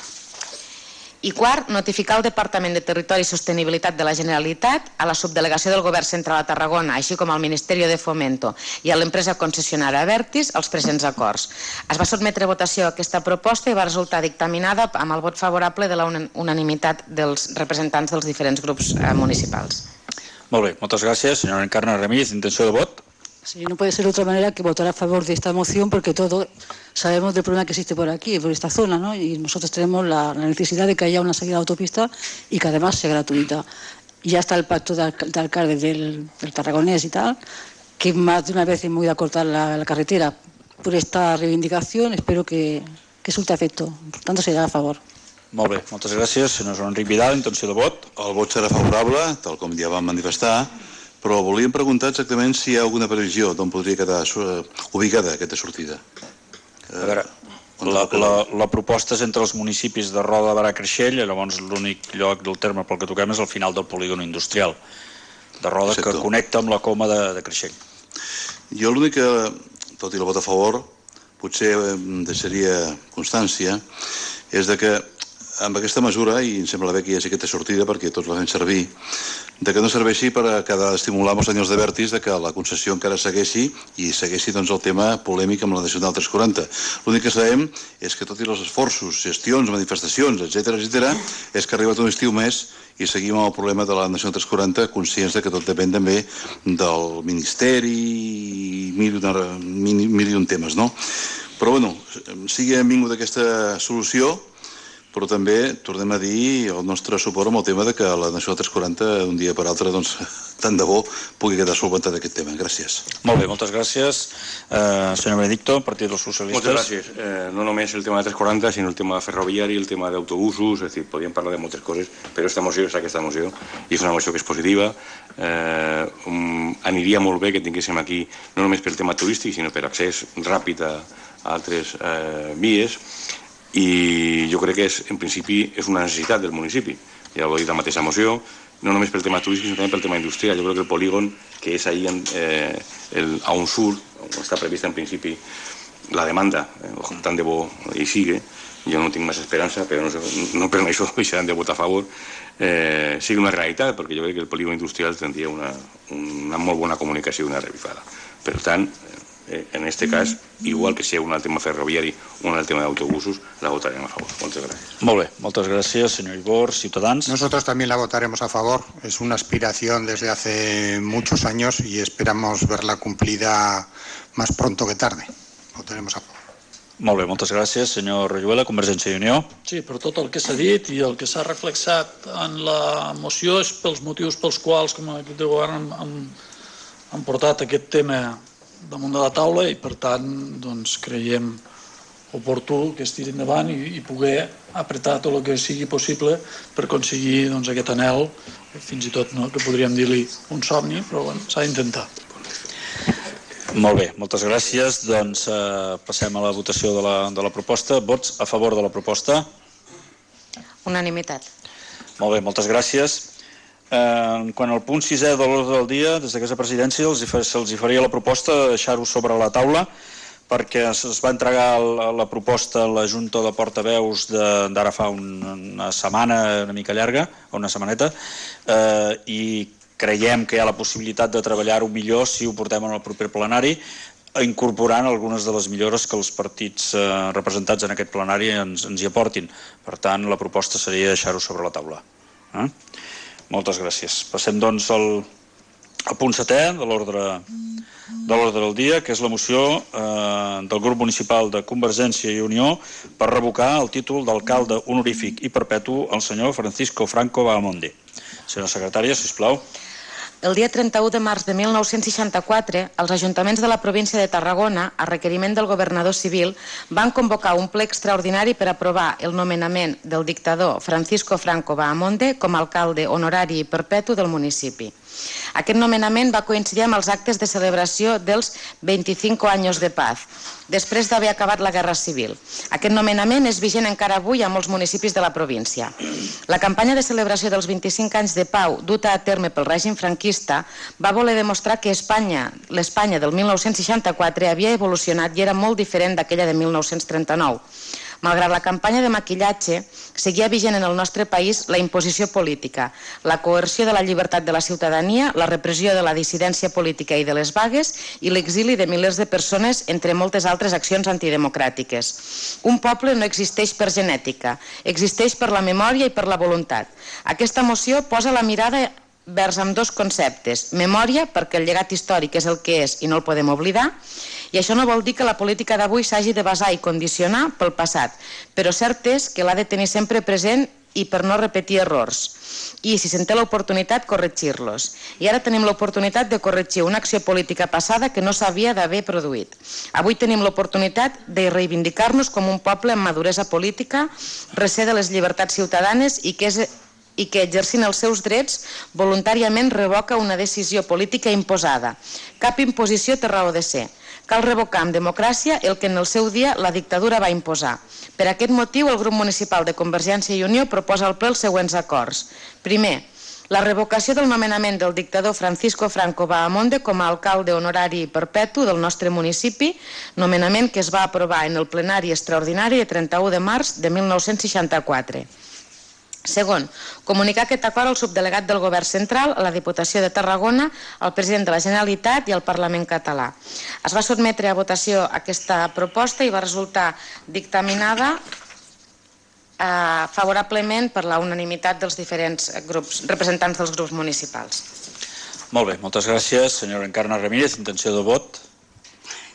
I quart, notificar al Departament de Territori i Sostenibilitat de la Generalitat, a la subdelegació del Govern Central a Tarragona, així com al Ministeri de Fomento i a l'empresa concessionària Abertis, els presents acords. Es va sotmetre a votació aquesta proposta i va resultar dictaminada amb el vot favorable de la unanimitat dels representants dels diferents grups municipals. Molt bé, moltes gràcies. Senyora Encarna Ramírez, intenció de vot. Sí, no puede ser de otra manera que votar a favor de esta moción porque todos sabemos del problema que existe por aquí, por esta zona, ¿no? Y nosotros tenemos la, la necesidad de que haya una salida de autopista y que además sea gratuita. Y ya está el pacto de, de alcalde del, del Tarragonés y tal, que más de una vez hemos ido a cortar la, la carretera. Por esta reivindicación espero que, que surta efecto. Por tanto, será a favor. Molt bé, moltes gràcies. Senyor Joan Enric Vidal, intenció de vot. El vot serà favorable, tal com ja vam manifestar, però volíem preguntar exactament si hi ha alguna previsió d'on podria quedar ubicada aquesta sortida. A veure, la, la, la proposta és entre els municipis de Roda de Berà i Creixell, i llavors l'únic lloc del terme pel que toquem és el final del polígon industrial de Roda, que connecta amb la coma de, de Creixell. Jo l'únic que, tot i el vot a favor, potser deixaria constància, és de que amb aquesta mesura, i em sembla bé que hi hagi aquesta sortida perquè tots la fem servir, de que no serveixi per cada estimular els senyors de Vertis de que la concessió encara segueixi i segueixi doncs, el tema polèmic amb la Nacional tres-cents quaranta. L'únic que sabem és que tot i els esforços, gestions, manifestacions, etcètera, etcètera, és que ha arribat un estiu més i seguim amb el problema de la Nacional tres-cents quaranta, conscients de que tot depèn també del Ministeri i mil i un temes, no? Però, bueno, sigui benvingut aquesta solució, però també tornem a dir el nostre suport amb el tema de que la Nacional tres quaranta d'un dia per altre, doncs, tant de bo pugui quedar solventat aquest tema. Gràcies. Molt bé, moltes gràcies. Eh, senyor Benedicto, Partit dels Socialistes. Moltes gràcies. Eh, no només el tema de tres quaranta, sinó el tema ferroviari, el tema d'autobusos, és a dir, podríem parlar de moltes coses, però aquesta moció és aquesta moció, i és una moció que és positiva. Eh, um, aniria molt bé que tinguéssim aquí, no només pel tema turístic, sinó per accés ràpid a, a altres eh, vies, i jo crec que és, en principi és una necessitat del municipi, ja ho he dit la mateixa moció, no només pel tema turístic sinó també pel tema industrial. Jo crec que el polígon que és ahí eh, el, a on surt, on està prevista en principi la demanda, eh, tant de bo hi sigui, jo no tinc massa esperança, però no, no per això deixaran de votar a favor, eh, sigui una realitat, perquè jo crec que el polígon industrial tindria una, una molt bona comunicació i una revifada. Per tant, en este cas, igual que sigui un al tema ferroviari o un al tema d'autobusos, la votarem a favor. Moltes gràcies. Molt bé, moltes gràcies, senyor Ibor, Ciutadans. Nosotros también la votaremos a favor. Es una aspiración desde hace muchos años y esperamos verla cumplida más pronto que tarde. Votaremos a favor. Molt bé, moltes gràcies. Senyor Rayuela, Convergència i Unió. Sí, per tot el que s'ha dit i el que s'ha reflexat en la moció és pels motius pels quals, com a equip de govern, han, han portat aquest tema damunt de la taula i, per tant, doncs, creiem oportú que es tiri endavant i, i poder apretar tot el que sigui possible per aconseguir doncs, aquest anhel, fins i tot no, que podríem dir-li un somni, però bueno, s'ha d'intentar. Molt bé, moltes gràcies. Doncs eh, passem a la votació de la, de la proposta. Vots a favor de la proposta? Unanimitat. Molt bé, moltes gràcies. Eh, quan al punt sisè de l'ordre del dia, des d'aquesta presidència se'ls faria la proposta de deixar-ho sobre la taula perquè es va entregar la, la proposta a la Junta de Portaveus d'ara fa un, una setmana, una mica llarga, o una setmaneta, eh, i creiem que hi ha la possibilitat de treballar-ho millor si ho portem en el proper plenari, incorporant algunes de les millores que els partits eh, representats en aquest plenari ens, ens hi aportin. Per tant, la proposta seria deixar-ho sobre la taula. Eh? Moltes gràcies. Passem, doncs, al, al punt setè de l'ordre de l'ordre del dia, que és la moció eh, del grup municipal de Convergència i Unió per revocar el títol d'alcalde honorífic i perpetu al senyor Francisco Franco Bahamonde. Senyora secretària, sisplau. El dia trenta-u de març de mil nou-cents seixanta-quatre, els ajuntaments de la província de Tarragona, a requeriment del governador civil, van convocar un ple extraordinari per aprovar el nomenament del dictador Francisco Franco Bahamonde com a alcalde honorari i perpetu del municipi. Aquest nomenament va coincidir amb els actes de celebració dels vint-i-cinc anys de paz, després d'haver acabat la Guerra Civil. Aquest nomenament és vigent encara avui a molts municipis de la província. La campanya de celebració dels vint-i-cinc anys de pau duta a terme pel règim franquista va voler demostrar que Espanya, l'Espanya del mil nou-cents seixanta-quatre havia evolucionat i era molt diferent d'aquella de mil nou-cents trenta-nou. Malgrat la campanya de maquillatge, seguia vigent en el nostre país la imposició política, la coerció de la llibertat de la ciutadania, la repressió de la dissidència política i de les vagues i l'exili de milers de persones, entre moltes altres accions antidemocràtiques. Un poble no existeix per genètica, existeix per la memòria i per la voluntat. Aquesta moció posa la mirada vers ambdós conceptes. Memòria, perquè el llegat històric és el que és i no el podem oblidar, i això no vol dir que la política d'avui s'hagi de basar i condicionar pel passat, però cert és que l'ha de tenir sempre present i per no repetir errors. I, si se'n té l'oportunitat, corregir-los. I ara tenim l'oportunitat de corregir una acció política passada que no s'havia d'haver produït. Avui tenim l'oportunitat de reivindicar-nos com un poble amb maduresa política, recer de les llibertats ciutadanes i que és i que exercint els seus drets voluntàriament revoca una decisió política imposada. Cap imposició té raó de ser. Cal revocar amb democràcia el que en el seu dia la dictadura va imposar. Per aquest motiu, el grup municipal de Convergència i Unió proposa al ple els següents acords. Primer, la revocació del nomenament del dictador Francisco Franco Bahamonde com a alcalde honorari i perpetu del nostre municipi, nomenament que es va aprovar en el plenari extraordinari de trenta-u de març de mil nou-cents seixanta-quatre. Segon, comunicar aquest acord al subdelegat del Govern Central, a la Diputació de Tarragona, al president de la Generalitat i al Parlament català. Es va sotmetre a votació aquesta proposta i va resultar dictaminada eh, favorablement per la unanimitat dels diferents grups, representants dels grups municipals. Molt bé, moltes gràcies. Senyora Encarna Ramírez, intenció de vot.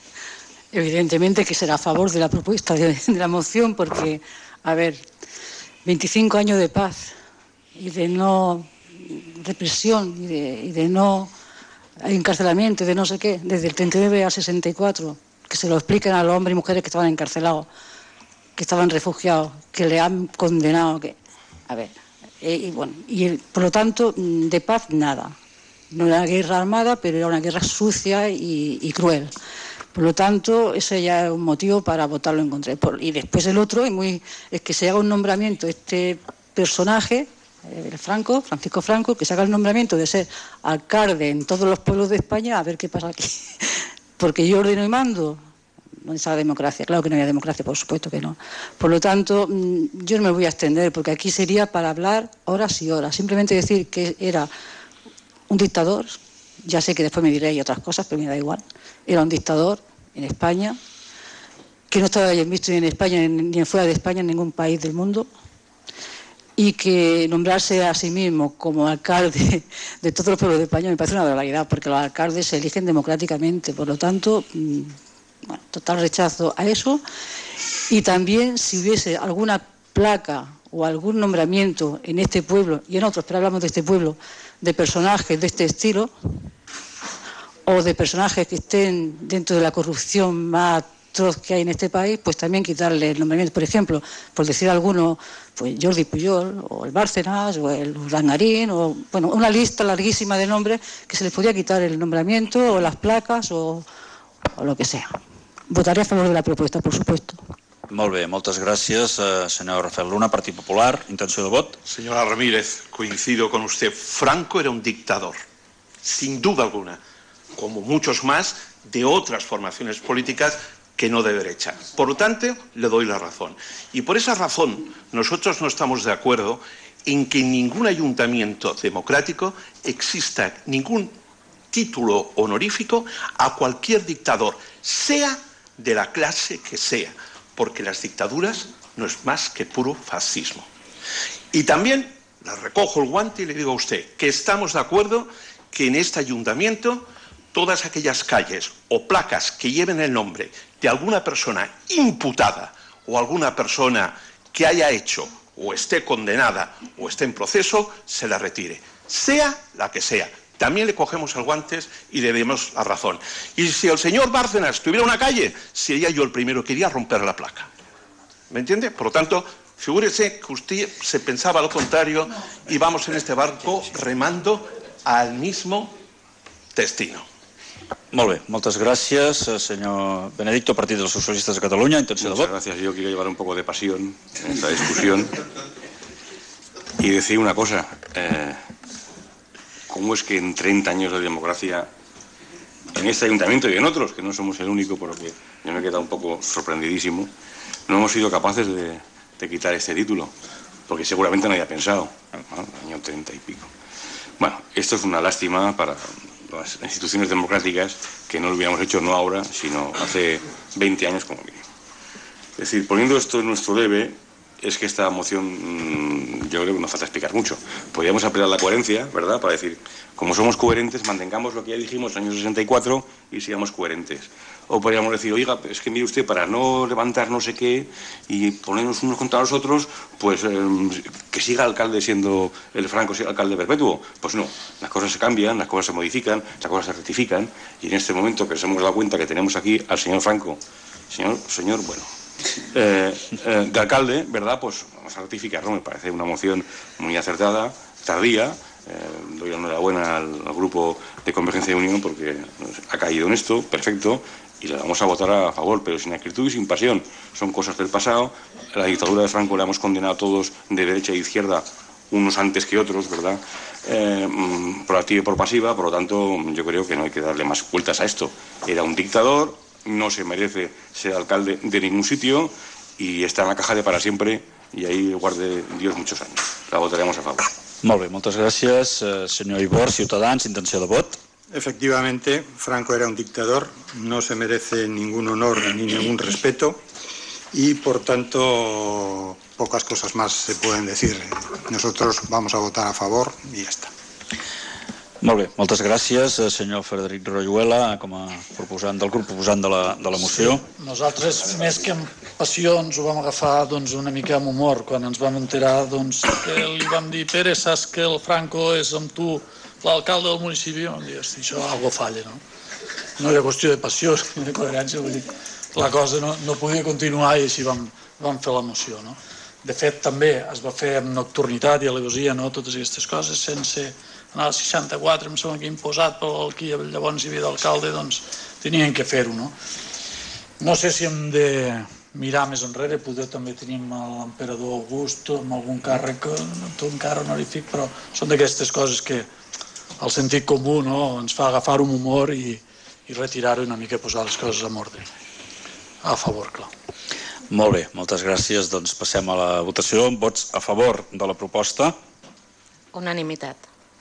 Evidentemente que será a favor de la propuesta de, de la moción porque, a ver, veinticinco años de paz y de no represión y de, y de no encarcelamiento y de no sé qué, desde el treinta y nueve al sesenta y cuatro, que se lo expliquen a los hombres y mujeres que estaban encarcelados, que estaban refugiados, que le han condenado, que... A ver, eh, y bueno, y por lo tanto, de paz nada. No era una guerra armada, pero era una guerra sucia y, y cruel. Por lo tanto, ese ya es un motivo para votarlo en contra. Y después el otro, y muy, es que se haga un nombramiento, este personaje, eh, Franco, Francisco Franco, que se haga el nombramiento de ser alcalde en todos los pueblos de España, a ver qué pasa aquí. Porque yo ordeno y mando. ¿Dónde está la democracia? Claro que no hay democracia, por supuesto que no. Por lo tanto, yo no me voy a extender, porque aquí sería para hablar horas y horas. Simplemente decir que era un dictador, ya sé que después me diréis otras cosas, pero me da igual. Era un dictador en España, que no estaba bien visto ni en España ni fuera de España, en ningún país del mundo, y que nombrarse a sí mismo como alcalde de todos los pueblos de España me parece una barbaridad, porque los alcaldes se eligen democráticamente. Por lo tanto, bueno, total rechazo a eso. Y también, si hubiese alguna placa o algún nombramiento en este pueblo y en otros, pero hablamos de este pueblo, de personajes de este estilo o de personajes que estén dentro de la corrupción más atroz que hay en este país, pues también quitarle el nombramiento. Por ejemplo, por decir alguno, pues Jordi Pujol o el Bárcenas o el Urdangarín, o bueno, una lista larguísima de nombres que se les podía quitar el nombramiento o las placas o, o lo que sea. Votaré a favor de la propuesta, por supuesto. Molt bé, moltes gràcies, eh, senyor Rafael Luna, Partit Popular. Intenció de vot? Señora Ramírez, coincido con usted. Franco era un dictador, sin duda alguna, como muchos más de otras formaciones políticas que no de derecha. Por lo tanto, le doy la razón. Y por esa razón, nosotros no estamos de acuerdo en que en ningún ayuntamiento democrático exista ningún título honorífico a cualquier dictador, sea de la clase que sea, porque las dictaduras no es más que puro fascismo. Y también le recojo el guante y le digo a usted que estamos de acuerdo que en este ayuntamiento todas aquellas calles o placas que lleven el nombre de alguna persona imputada o alguna persona que haya hecho o esté condenada o esté en proceso, se la retire, sea la que sea. También le cogemos el guante y le demos la razón. Y si el señor Bárcenas tuviera una calle, sería yo el primero que iría a romper la placa. ¿Me entiende? Por lo tanto, figúrese que usted se pensaba lo contrario y vamos en este barco remando al mismo destino. Molt bé, moltes gràcies, señor Benedicto, Partido de los Socialistas de Cataluña. Intenció de Muchas vot? gracias. Yo quiero llevar un poco de pasión en esta discusión y decir una cosa. Eh, ¿Cómo es que en treinta años de democracia, en este ayuntamiento y en otros, que no somos el único, por lo que yo me he quedado un poco sorprendidísimo, no hemos sido capaces de, de quitar este título? Porque seguramente no había pensado, ¿no? Año treinta y pico. Bueno, esto es una lástima para las instituciones democráticas, que no lo hubiéramos hecho no ahora, sino hace veinte años como mínimo. Es decir, poniendo esto en nuestro debe, es que esta moción, yo creo que nos falta explicar mucho. Podríamos apelar la coherencia, ¿verdad?, para decir, como somos coherentes, mantengamos lo que ya dijimos en el año sesenta y cuatro y sigamos coherentes. O podríamos decir, oiga, es que mire usted, para no levantar no sé qué y ponernos unos contra los otros, pues eh, que siga alcalde siendo el Franco, siga alcalde perpetuo. Pues no, las cosas se cambian, las cosas se modifican, las cosas se rectifican, y en este momento que nos hemos dado cuenta que tenemos aquí al señor Franco, señor, señor, bueno, eh, eh, de alcalde, ¿verdad? Pues vamos a rectificarlo. Me parece una moción muy acertada, tardía. Eh, doy la enhorabuena al, al grupo de Convergencia y Unión porque ha caído en esto, perfecto, y la vamos a votar a favor, pero sin acritud y sin pasión. Son cosas del pasado. La dictadura de Franco la hemos condenado todos de derecha e izquierda, unos antes que otros, ¿verdad? Eh, por activa y por pasiva. Por lo tanto, yo creo que no hay que darle más vueltas a esto. Era un dictador, no se merece ser alcalde de ningún sitio y está en la caja de para siempre, y ahí guarde Dios muchos años. La votaremos a favor. Molt bé, moltes gràcies. Eh, senyor Ibor, Ciutadans, intenció de vot? Efectivamente, Franco era un dictador, no se merece ningún honor ni ningún respeto y, por tanto, pocas cosas más se pueden decir. Nosotros vamos a votar a favor y ya está. Molt bé, moltes gràcies, senyor Frederic Royuela, com a proposant del grup proposant de la, de la moció. Sí, nosaltres, més que passions ho vam agafar doncs, una mica amb humor, quan ens vam enterar doncs, que li vam dir Pere, saps que el Franco és amb tu l'alcalde del municipi? Vam dir, hosti, això algo falla, no? No era qüestió de passió ni de coherència, vull dir, la cosa no, no podia continuar i així vam, vam fer la moció, no? De fet, també es va fer amb nocturnitat i alegosia, no?, totes aquestes coses, sense anar al seixanta-quatre, em sembla que imposat pel qui llavors hi havia d'alcalde, doncs tenien que fer-ho, no? No sé si hem de mirar més enrere, poder també tenim l'emperador August amb algun càrrec, un càrrec honorífic, però són d'aquestes coses que el sentit comú, no?, ens fa agafar un humor i, i retirar-ho una mica i posar les coses en ordre. A favor, clar. Molt bé, moltes gràcies. Doncs passem a la votació. Vots a favor de la proposta? Unanimitat.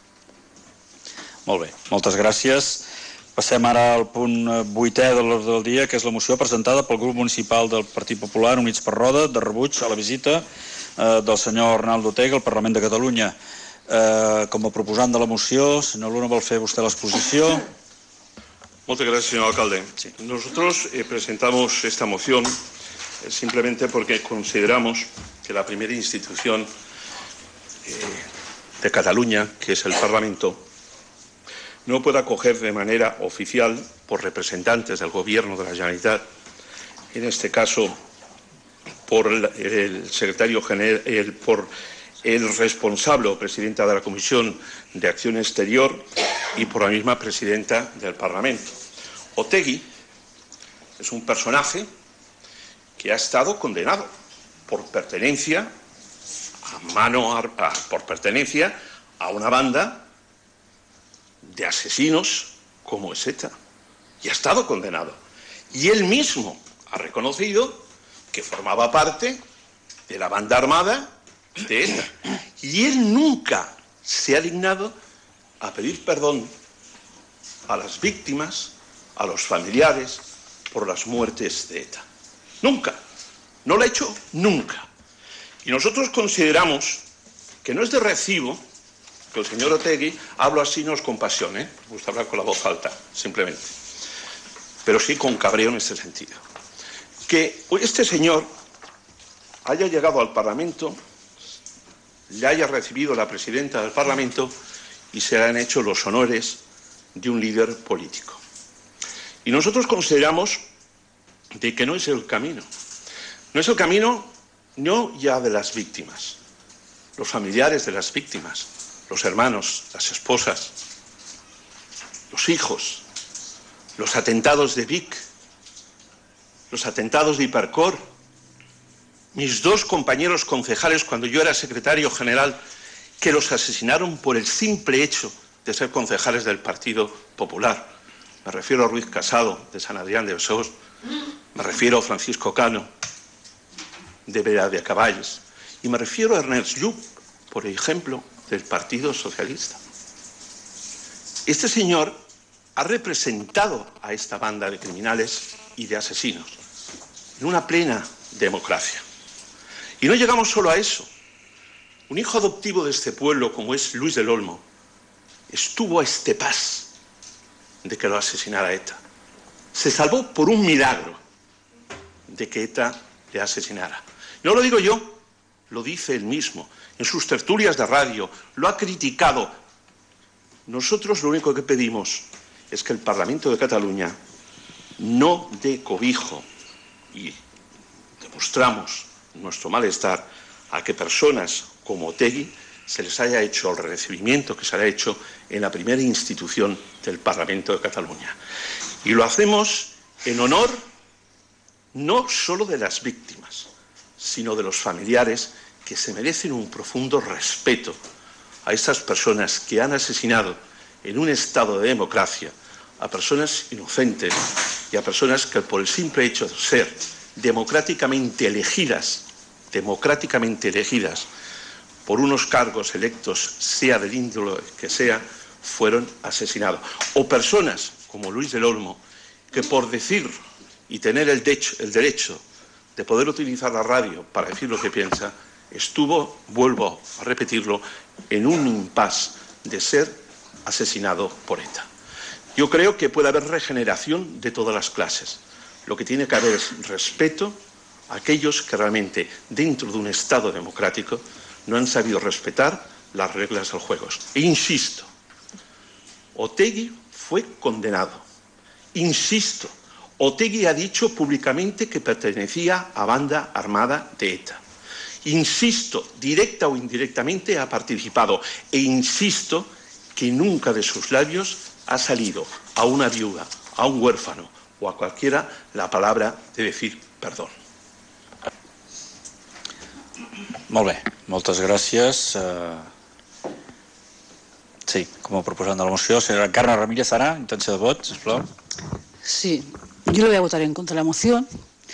Molt bé, moltes gràcies. Passem ara al punt vuitè de l'ordre del dia, que és la moció presentada pel grup municipal del Partit Popular Units per Roda de rebuig a la visita del senyor Arnaldo Otegi al Parlament de Catalunya. Com a proposant de la moció, senyor Luna, vol fer vostè l'exposició? Muchas gracias, señor alcalde. Sí. Nosotros eh, presentamos esta moción eh, simplemente porque consideramos que la primera institución eh, de Cataluña, que es el Parlamento, no puede acoger de manera oficial por representantes del Gobierno de la Generalitat, en este caso por el, el secretario general, el, por el responsable o presidenta de la Comisión de Acción Exterior y por la misma presidenta del Parlamento. Otegi es un personaje que ha estado condenado por pertenencia a mano a, a, por pertenencia a una banda de asesinos como es ETA, y ha estado condenado. Y él mismo ha reconocido que formaba parte de la banda armada de ETA. Y él nunca se ha dignado a pedir perdón a las víctimas, a los familiares, por las muertes de ETA. Nunca. No lo ha hecho nunca. Y nosotros consideramos que no es de recibo que el señor Otegi, hablo así no es con pasión, ¿eh? Me gusta hablar con la voz alta, simplemente. Pero sí con cabreo en este sentido. Que este señor haya llegado al Parlamento, le haya recibido la presidenta del Parlamento y se le han hecho los honores de un líder político. Y nosotros consideramos de que no es el camino. No es el camino no ya de las víctimas, los familiares de las víctimas, los hermanos, las esposas, los hijos, los atentados de Vic, los atentados de Hipercor, mis dos compañeros concejales cuando yo era secretario general, que los asesinaron por el simple hecho de ser concejales del Partido Popular. Me refiero a Ruiz Casado, de San Adrián de Besós, me refiero a Francisco Cano, de Vera de Caballes, y me refiero a Ernest Lluch, por ejemplo, del Partido Socialista. Este señor ha representado a esta banda de criminales y de asesinos en una plena democracia. Y no llegamos solo a eso. Un hijo adoptivo de este pueblo, como es Luis del Olmo, estuvo a este pas de que lo asesinara ETA. Se salvó por un milagro de que ETA le asesinara. No lo digo yo, lo dice él mismo. En sus tertulias de radio lo ha criticado. Nosotros lo único que pedimos es que el Parlamento de Cataluña no dé cobijo y demostramos nuestro malestar a que personas como Otegi se les haya hecho el recibimiento que se le ha hecho en la primera institución del Parlamento de Cataluña. Y lo hacemos en honor no solo de las víctimas, sino de los familiares que se merecen un profundo respeto a estas personas que han asesinado en un estado de democracia a personas inocentes y a personas que por el simple hecho de ser democráticamente elegidas, democráticamente elegidas por unos cargos electos, sea del índole que sea, fueron asesinados. O personas como Luis del Olmo, que por decir y tener el, derecho, el derecho de poder utilizar la radio para decir lo que piensa, estuvo, vuelvo a repetirlo, en un impasse de ser asesinado por ETA. Yo creo que puede haber regeneración de todas las clases. Lo que tiene que haber es respeto aquellos que realmente dentro de un Estado democrático no han sabido respetar las reglas del juego. E insisto, Otegi fue condenado. Insisto, Otegi ha dicho públicamente que pertenecía a banda armada de ETA. Insisto, directa o indirectamente ha participado. E insisto que nunca de sus labios ha salido a una viuda, a un huérfano o a cualquiera la palabra de decir perdón. Molt bé, moltes gràcies. Uh, sí, com a proposant de la moció, señora Encarna Ramírez Ara, intenció de vot, sisplau. Sí, yo le voy a votar en contra de la moción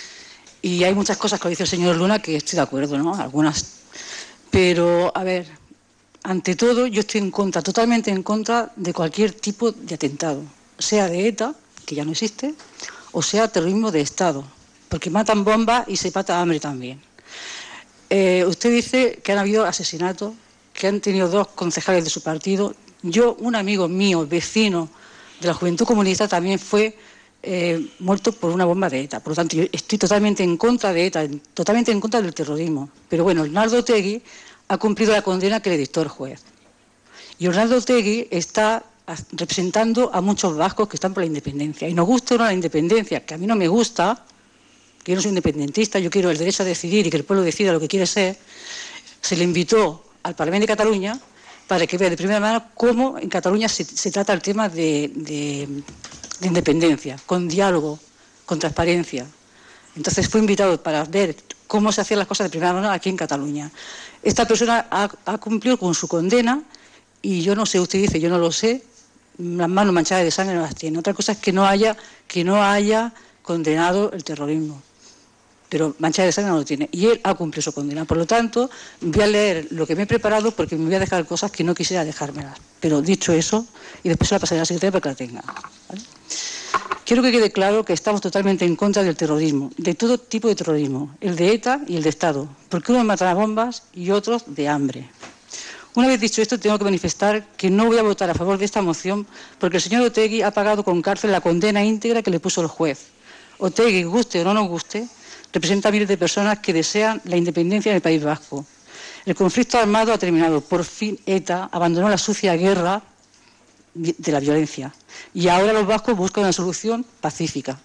y hay muchas cosas que dice el señor Luna que estoy de acuerdo, ¿no? Algunas. Pero, a ver, ante todo yo estoy en contra, totalmente en contra de cualquier tipo de atentado, sea de ETA, que ya no existe, o sea terrorismo de Estado, porque matan bombas y se mata hambre también. Eh, usted dice que han habido asesinatos, que han tenido dos concejales de su partido. Yo, un amigo mío, vecino de la Juventud Comunista, también fue eh, muerto por una bomba de ETA. Por lo tanto, yo estoy totalmente en contra de ETA, totalmente en contra del terrorismo. Pero bueno, Arnaldo Otegi ha cumplido la condena que le dictó el juez. Y Arnaldo Otegi está representando a muchos vascos que están por la independencia. Y nos gusta o no la independencia, que a mí no me gusta, que yo no soy independentista, yo quiero el derecho a decidir y que el pueblo decida lo que quiere ser. Se le invitó al Parlamento de Cataluña para que vea de primera mano cómo en Cataluña se, se trata el tema de, de, de independencia, con diálogo, con transparencia. Entonces fue invitado para ver cómo se hacían las cosas de primera mano aquí en Cataluña. Esta persona ha, ha cumplido con su condena y yo no sé, usted dice, yo no lo sé, las manos manchadas de sangre no las tiene. Otra cosa es que no haya, que no haya condenado el terrorismo, pero manchada de sangre no lo tiene. Y él ha cumplido su condena. Por lo tanto, voy a leer lo que me he preparado porque me voy a dejar cosas que no quisiera dejármelas. Pero dicho eso, y después se la pasaré a la secretaria para que la tenga. ¿Vale? Quiero que quede claro que estamos totalmente en contra del terrorismo, de todo tipo de terrorismo, el de ETA y el de Estado, porque unos matan a bombas y otros de hambre. Una vez dicho esto, tengo que manifestar que no voy a votar a favor de esta moción porque el señor Otegi ha pagado con cárcel la condena íntegra que le puso el juez. Otegi, guste o no nos guste, representa a miles de personas que desean la independencia del País Vasco. El conflicto armado ha terminado. Por fin ETA abandonó la sucia guerra de la violencia. Y ahora los vascos buscan una solución pacífica.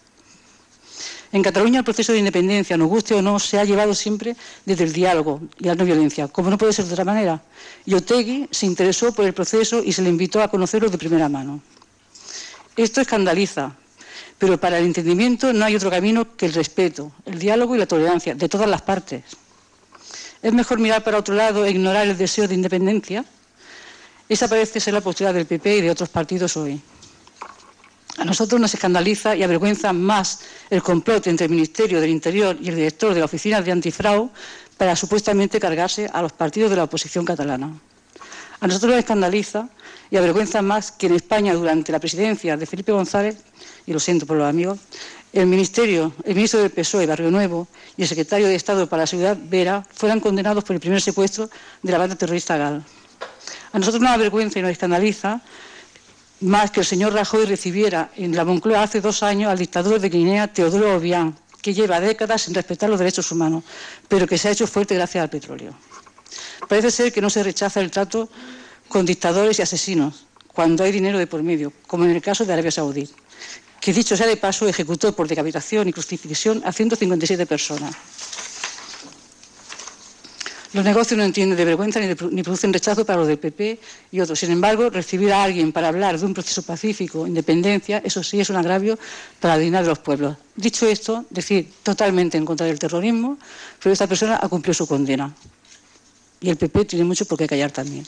En Cataluña el proceso de independencia, nos guste o no, se ha llevado siempre desde el diálogo y la no violencia, como no puede ser de otra manera. Y Otegi se interesó por el proceso y se le invitó a conocerlo de primera mano. Esto escandaliza. Pero para el entendimiento no hay otro camino que el respeto, el diálogo y la tolerancia de todas las partes. ¿Es mejor mirar para otro lado e ignorar el deseo de independencia? Esa parece ser la postura del P P y de otros partidos hoy. A nosotros nos escandaliza y avergüenza más el complot entre el Ministerio del Interior y el director de la Oficina de Antifraude para supuestamente cargarse a los partidos de la oposición catalana. A nosotros nos escandaliza y avergüenza más que en España, durante la presidencia de Felipe González, y lo siento por los amigos, el ministerio, el ministro del P S O E, Barrio Nuevo, y el secretario de Estado para la Seguridad, Vera, fueran condenados por el primer secuestro de la banda terrorista GAL. A nosotros nos avergüenza y nos escandaliza más que el señor Rajoy recibiera en la Moncloa hace dos años al dictador de Guinea, Teodoro Obiang, que lleva décadas sin respetar los derechos humanos, pero que se ha hecho fuerte gracias al petróleo. Parece ser que no se rechaza el trato con dictadores y asesinos cuando hay dinero de por medio, como en el caso de Arabia Saudí, que dicho sea de paso ejecutó por decapitación y crucifixión a ciento cincuenta y siete personas. Los negocios no entienden de vergüenza ni, de, ni producen rechazo para los del P P y otros. Sin embargo, recibir a alguien para hablar de un proceso pacífico, independencia, eso sí es un agravio para la dignidad de los pueblos. Dicho esto, decir totalmente en contra del terrorismo, pero esta persona ha cumplido su condena. Y el P P tiene mucho por qué callar también.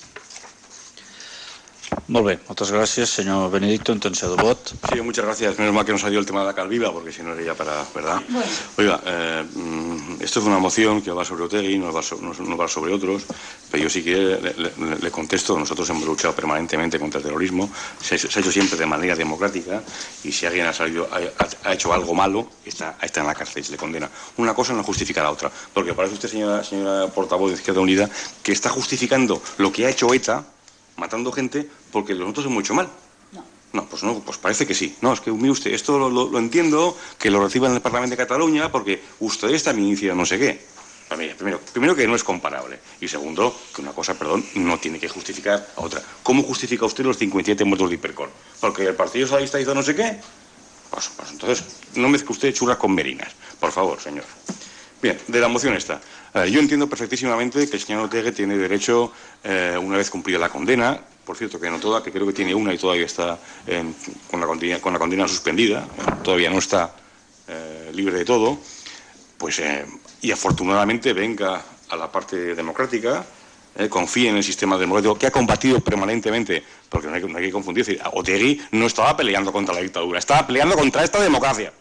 Molt bé, moltes gràcies. Senyor Benedicto, intenció de vot. Sí, muchas gracias. Menos mal que no salió el tema de la Calviva, porque si no era ya para, ¿verdad? Bueno. Oiga, eh, esto es una moción que va sobre Otegi, no va sobre, no, no va sobre otros, pero yo sí que le, le, le contesto. Nosotros hemos luchado permanentemente contra el terrorismo, se, se ha hecho siempre de manera democrática, y si alguien ha, salido, ha, ha hecho algo malo, está, está en la cárcel y se le condena. Una cosa no justifica la otra, porque parece usted, señora, señora portavoz de Izquierda Unida, que está justificando lo que ha hecho ETA, matando gente, porque nosotros hemos hecho mal. No. No, pues no, pues parece que sí. No, es que, mire usted, esto lo, lo, lo entiendo, que lo reciban en el Parlamento de Cataluña, porque ustedes también inician no sé qué. Pues mire, primero, primero que no es comparable. Y segundo, que una cosa, perdón, no tiene que justificar a otra. ¿Cómo justifica usted los cincuenta y siete muertos de Hipercor? ¿Porque el Partido Socialista hizo no sé qué? Pues, pues entonces, no mezcle usted churras con merinas. Por favor, señor. Bien, de la moción esta. Eh, yo entiendo perfectísimamente que el señor Otegi tiene derecho, eh, una vez cumplida la condena, por cierto, que no toda, que creo que tiene una y todavía está en, con, la condena, con la condena suspendida, eh, todavía no está eh, libre de todo, pues, eh, y afortunadamente venga a la parte democrática, eh, confíe en el sistema democrático que ha combatido permanentemente, porque no hay, no hay que confundir, es decir, Otegi no estaba peleando contra la dictadura, estaba peleando contra esta democracia.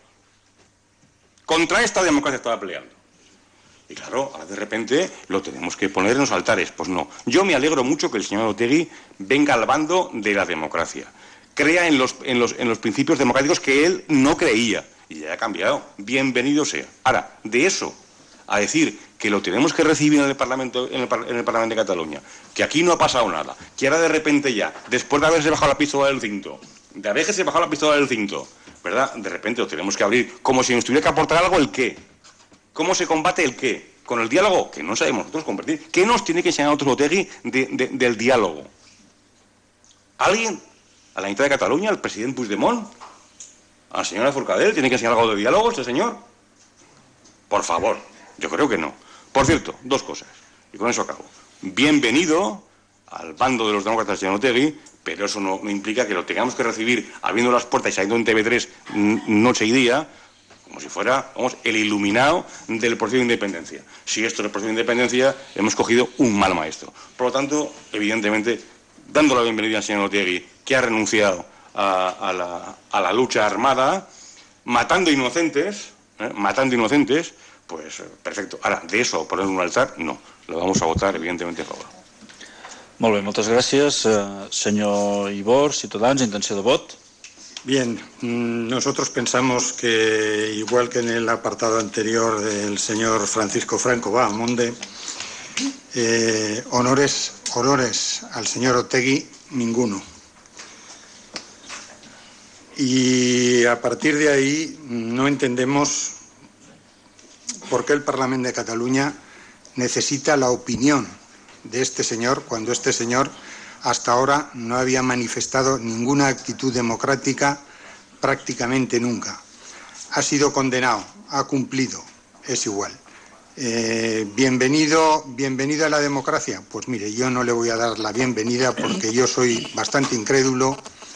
Contra esta democracia estaba peleando. Y claro, ahora de repente lo tenemos que poner en los altares. Pues no. Yo me alegro mucho que el señor Otegi venga al bando de la democracia. Crea en los, en los, en los principios democráticos que él no creía. Y ya ha cambiado. Bienvenido sea. Ahora, de eso a decir que lo tenemos que recibir en el Parlamento, en el, en el Parlamento de Cataluña, que aquí no ha pasado nada, que ahora de repente ya, después de haberse bajado la pistola del cinto, de haberse bajado la pistola del cinto, ¿verdad? De repente lo tenemos que abrir como si nos tuviera que aportar algo, ¿el qué? ¿Cómo se combate el qué? ¿Con el diálogo? Que no sabemos nosotros convertir. ¿Qué nos tiene que enseñar a nosotros Otegi de, de, del diálogo? ¿Alguien? ¿A la mitad de Cataluña? ¿Al presidente Puigdemont? ¿A la señora Forcadell? ¿Tiene que enseñar algo de diálogo este señor? Por favor, yo creo que no. Por cierto, dos cosas, y con eso acabo. Bienvenido al bando de los demócratas de Otegi, pero eso no, no implica que lo tengamos que recibir abriendo las puertas y saliendo en T V tres noche y día, como si fuera, vamos, el iluminado del proceso de independencia. Si esto es el proceso de independencia, hemos cogido un mal maestro. Por lo tanto, evidentemente, dando la bienvenida al señor Otegi, que ha renunciado a, a, la, a la lucha armada, matando inocentes, ¿eh? matando inocentes, pues perfecto. Ahora, de eso, poner un altar, no. Lo vamos a votar, evidentemente, a favor. Molt bé, moltes gràcies. Uh, senyor Ibor, Ciutadans, intenció de vot. Bien, nosotros pensamos que, igual que en el apartado anterior del señor Francisco Franco Bahamonde, eh, honores, honores al señor Otegi, ninguno. Y a partir de ahí no entendemos por qué el Parlamento de Cataluña necesita la opinión de este señor cuando este señor hasta ahora no había manifestado ninguna actitud democrática prácticamente nunca. Ha sido condenado, ha cumplido, es igual. Eh, bienvenido, bienvenido a la democracia. Pues mire, yo no le voy a dar la bienvenida porque yo soy bastante incrédulo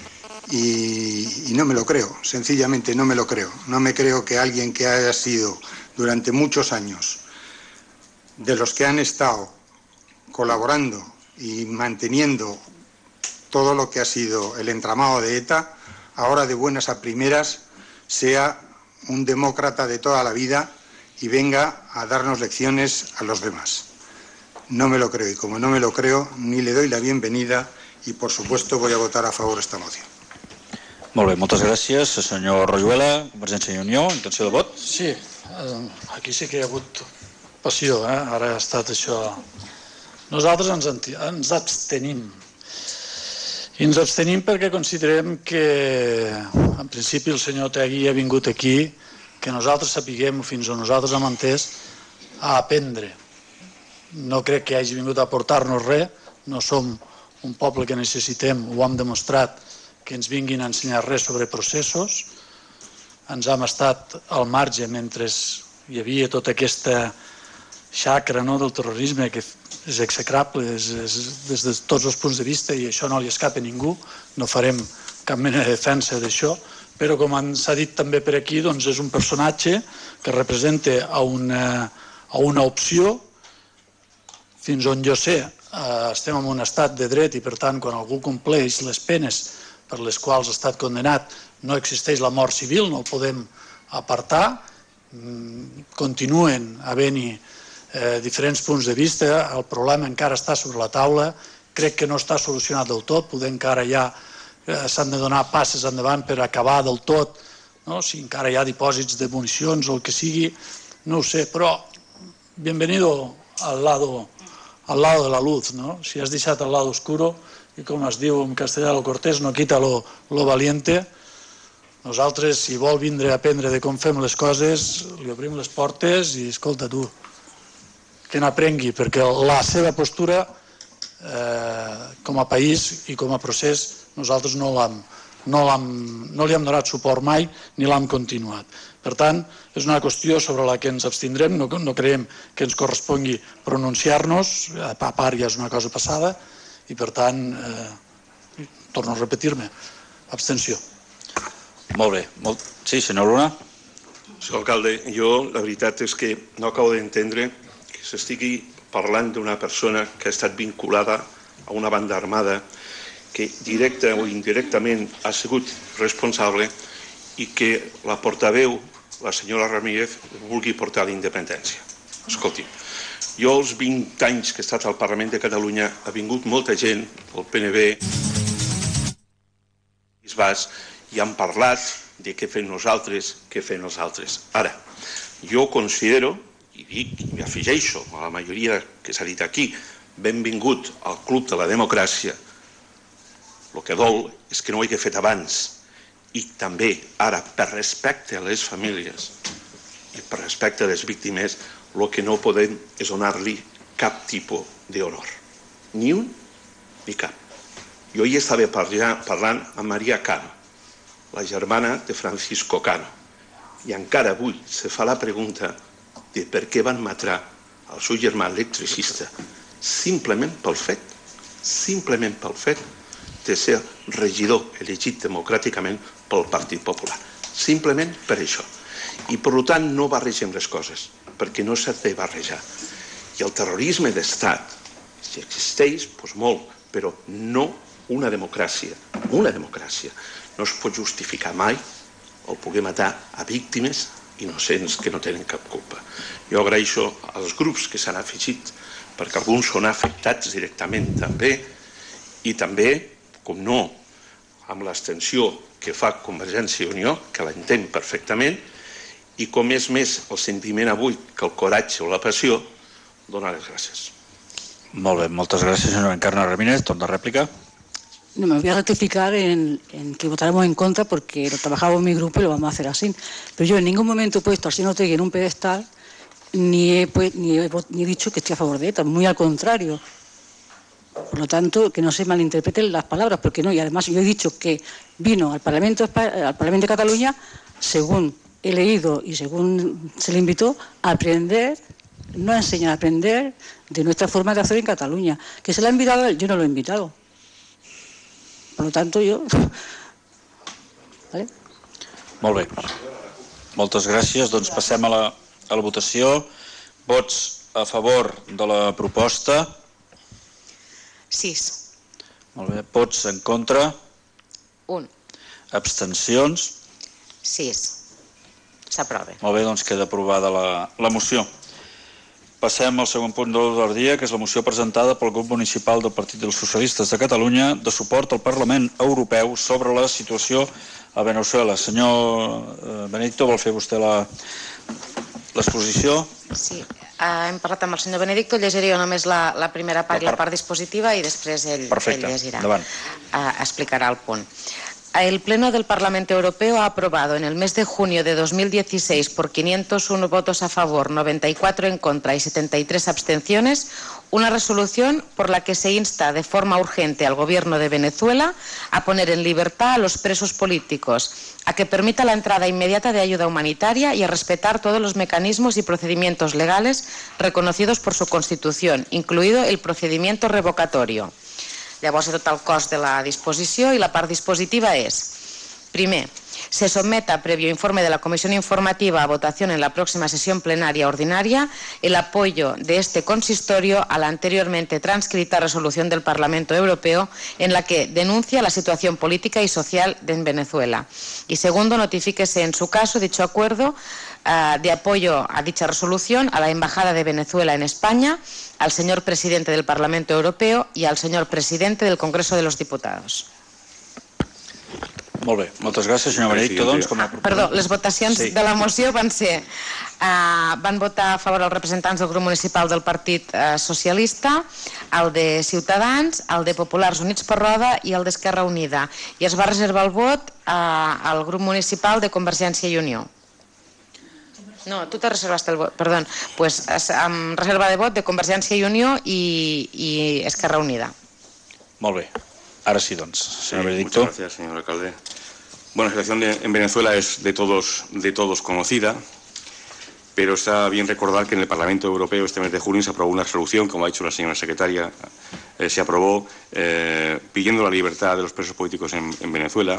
y, y no me lo creo, sencillamente no me lo creo. No me creo que alguien que haya sido durante muchos años de los que han estado colaborando y manteniendo todo lo que ha sido el entramado de ETA, ahora de buenas a primeras sea un demócrata de toda la vida y venga a darnos lecciones a los demás. No me lo creo, y como no me lo creo, ni le doy la bienvenida y, por supuesto, voy a votar a favor de esta moción. Molt bé, moltes gràcies. Senyor Royuela, Convergència i Unió, intenció de vot. Sí, aquí sí que hi ha hagut passió, eh? Ara ha estat això. Nosaltres ens, ens abstenim. I ens abstenim perquè considerem que, en principi, el senyor Otegi ha vingut aquí, que nosaltres sapiguem, fins on nosaltres hem entès, a aprendre. No crec que hagi vingut a aportar-nos res, no som un poble que necessitem, ho hem demostrat, que ens vinguin a ensenyar res sobre processos. Ens hem estat al marge mentre hi havia tota aquesta xacra, no, del terrorisme, que és execrable és, és, des de tots els punts de vista, i això no li escapa a ningú, no farem cap mena de defensa d'això, però com s'ha dit també per aquí, doncs és un personatge que representa a una, a una opció. Fins on jo sé, eh, estem en un estat de dret i, per tant, quan algú compleix les penes per les quals ha estat condenat, no existeix la mort civil, no el podem apartar, continuen havent-hi eh, diferents punts de vista, el problema encara està sobre la taula, crec que no està solucionat del tot, poder encara ja eh, s'han de donar passes endavant per acabar del tot, no? Si encara hi ha dipòsits de municions o el que sigui, no ho sé, però bienvenido al lado, al lado de la luz, ¿no? Si has deixat al lado oscuro, i com es diu en castellà, lo cortés no quita lo, lo valiente. Nosaltres, si vol vindre a aprendre de com fem les coses, li obrim les portes i escolta tu, que n'aprengui, perquè la seva postura eh, com a país i com a procés nosaltres no l'hem no, no li hem donat suport mai ni l'hem continuat. Per tant, és una qüestió sobre la que ens abstindrem, no, no creiem que ens correspongui pronunciar-nos, a part ja és una cosa passada, i per tant, eh, torno a repetir-me, abstenció. Molt bé. Molt... Sí, senyor Luna. Senyor alcalde, jo la veritat és que no acabo d'entendre que s'estigui parlant d'una persona que ha estat vinculada a una banda armada que directa o indirectament ha sigut responsable i que la portaveu, la senyora Ramírez, vulgui portar a la independència. Escolti, jo als vint anys que he estat al Parlament de Catalunya ha vingut molta gent del P N B i han parlat de què fem nosaltres, què fem els altres. Ara, jo considero, i dic, i m'afegeixo a la majoria que s'ha dit aquí, benvingut al Club de la Democràcia. El que dol és que no ho he fet abans. I també, ara, per respecte a les famílies i per respecte a les víctimes, el que no podem és donar-li cap tipus d'honor. Ni un, ni cap. Jo hi estava parlant amb Maria Cano, la germana de Francisco Cano, i encara avui se fa la pregunta de per què van matar el seu germà electricista simplement pel fet, simplement pel fet de ser regidor elegit democràticament pel Partit Popular. Simplement per això. I per tant no barregem les coses, perquè no s'ha de barrejar. I el terrorisme d'estat, si existeix, doncs molt, però no una democràcia. Una democràcia no es pot justificar mai o poder matar a víctimes innocents que no tenen cap culpa. Jo agraeixo als grups que s'han afegit, perquè alguns són afectats directament també, i també, com no, amb l'extensió que fa Convergència i Unió, que l'entenc perfectament, i com és més el sentiment avui que el coratge o la passió, donar les gràcies. Molt bé, moltes gràcies, senyora Encarna Ramírez. Torna rèplica. No, me voy a rectificar en, en que votaremos en contra porque lo trabajamos en mi grupo y lo vamos a hacer así. Pero yo en ningún momento he puesto al señor Otegi en un pedestal ni he, ni, he, ni he dicho que estoy a favor de ETA, muy al contrario. Por lo tanto, que no se malinterpreten las palabras, porque no, y además yo he dicho que vino al Parlamento, al Parlamento de Cataluña, según he leído y según se le invitó, a aprender, no a enseñar, a aprender de nuestra forma de hacer en Cataluña. Que se le ha invitado, yo no lo he invitado. Per tant, jo... Vale? Molt bé. Moltes gràcies. Doncs passem a la, a la votació. Vots a favor de la proposta? Sis. Molt bé. Vots en contra? Un. Abstencions? Sis. S'aprova. Molt bé, doncs queda aprovada la, la moció. Passem al segon punt de l'ordre del dia, que és la moció presentada pel grup municipal del Partit dels Socialistes de Catalunya de suport al Parlament Europeu sobre la situació a Venezuela. Senyor Benedicto, vol fer vostè l'exposició? Sí, hem parlat amb el senyor Benedicto, llegiré només la, la primera part i la part dispositiva i després ell, ell llegirà, explicarà el punt. El Pleno del Parlamento Europeo ha aprobado en el mes de junio de dos mil dieciséis por quinientos uno votos a favor, noventa y cuatro en contra y setenta y tres abstenciones una resolución por la que se insta de forma urgente al Gobierno de Venezuela a poner en libertad a los presos políticos, a que permita la entrada inmediata de ayuda humanitaria y a respetar todos los mecanismos y procedimientos legales reconocidos por su Constitución, incluido el procedimiento revocatorio. Llavors, tot el cos de la disposició i la part dispositiva és: primer, se someta, previo informe de la Comisión Informativa a votación en la próxima sesión plenaria ordinaria, el apoyo de este consistorio a la anteriormente transcrita resolución del Parlamento Europeo en la que denuncia la situación política y social en Venezuela. Y segundo, notifíquese en su caso dicho acuerdo uh, de apoyo a dicha resolución a la Embajada de Venezuela en España, al señor presidente del Parlamento Europeo y al señor presidente del Congreso de los Diputados. Molt bé, moltes gràcies, senyor Benedicto. Doncs, com a... Perdó, les votacions sí. de la moció van ser... Uh, van votar a favor els representants del grup municipal del Partit uh, Socialista, el de Ciutadans, el de Populars Units per Roda i el d'Esquerra Unida. I es va reservar el vot uh, al grup municipal de Convergència i Unió. No, tu te reservaste el vot, perdó. Pues, amb reserva de vot de Convergència i Unió i, i Esquerra Unida. Molt bé. Ahora sí, doncs, señor sí, Benedicto. Muchas gracias, señor alcalde. Bueno, la situación de, en Venezuela es de todos, de todos conocida, pero está bien recordar que en el Parlamento Europeo este mes de junio se aprobó una resolución, como ha dicho la señora secretaria, eh, se aprobó eh, pidiendo la libertad de los presos políticos en, en Venezuela,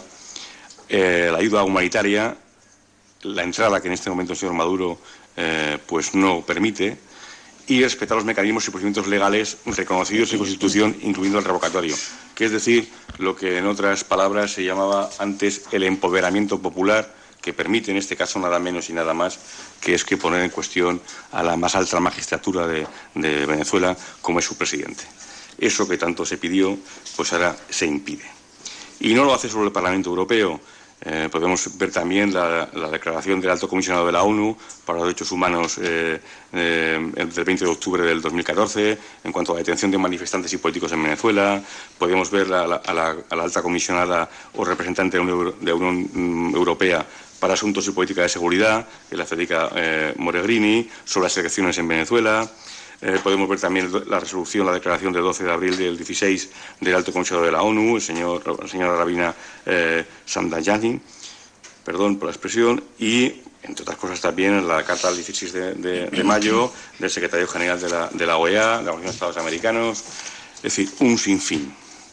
eh, la ayuda humanitaria, la entrada que en este momento el señor Maduro eh, pues no permite, y respetar los mecanismos y procedimientos legales reconocidos en Constitución, incluyendo el revocatorio, que es decir, lo que en otras palabras se llamaba antes el empoderamiento popular, que permite en este caso nada menos y nada más que es que poner en cuestión a la más alta magistratura de, de Venezuela, como es su presidente. Eso que tanto se pidió, pues ahora se impide. Y no lo hace solo el Parlamento Europeo. Eh, podemos ver también la, la declaración del Alto Comisionado de la ONU para los Derechos Humanos eh, eh, del veinte de octubre del dos mil catorce en cuanto a la detención de manifestantes y políticos en Venezuela. Podemos ver la, la, a, la, a la Alta Comisionada o representante de la Unión, de la Unión Europea para Asuntos y Política de Seguridad, que es la Federica eh, Moregrini, sobre las elecciones en Venezuela. Eh, podemos ver también la resolución, la declaración del doce de abril del dieciséis del Alto Comisionado de la ONU, el señor, la señora Rabina eh, Samdayani, perdón por la expresión, y, entre otras cosas, también la carta del dieciséis de, de, de mayo del secretario general de la, de la O E A, de la Organización de Estados Americanos, es decir, un sinfín.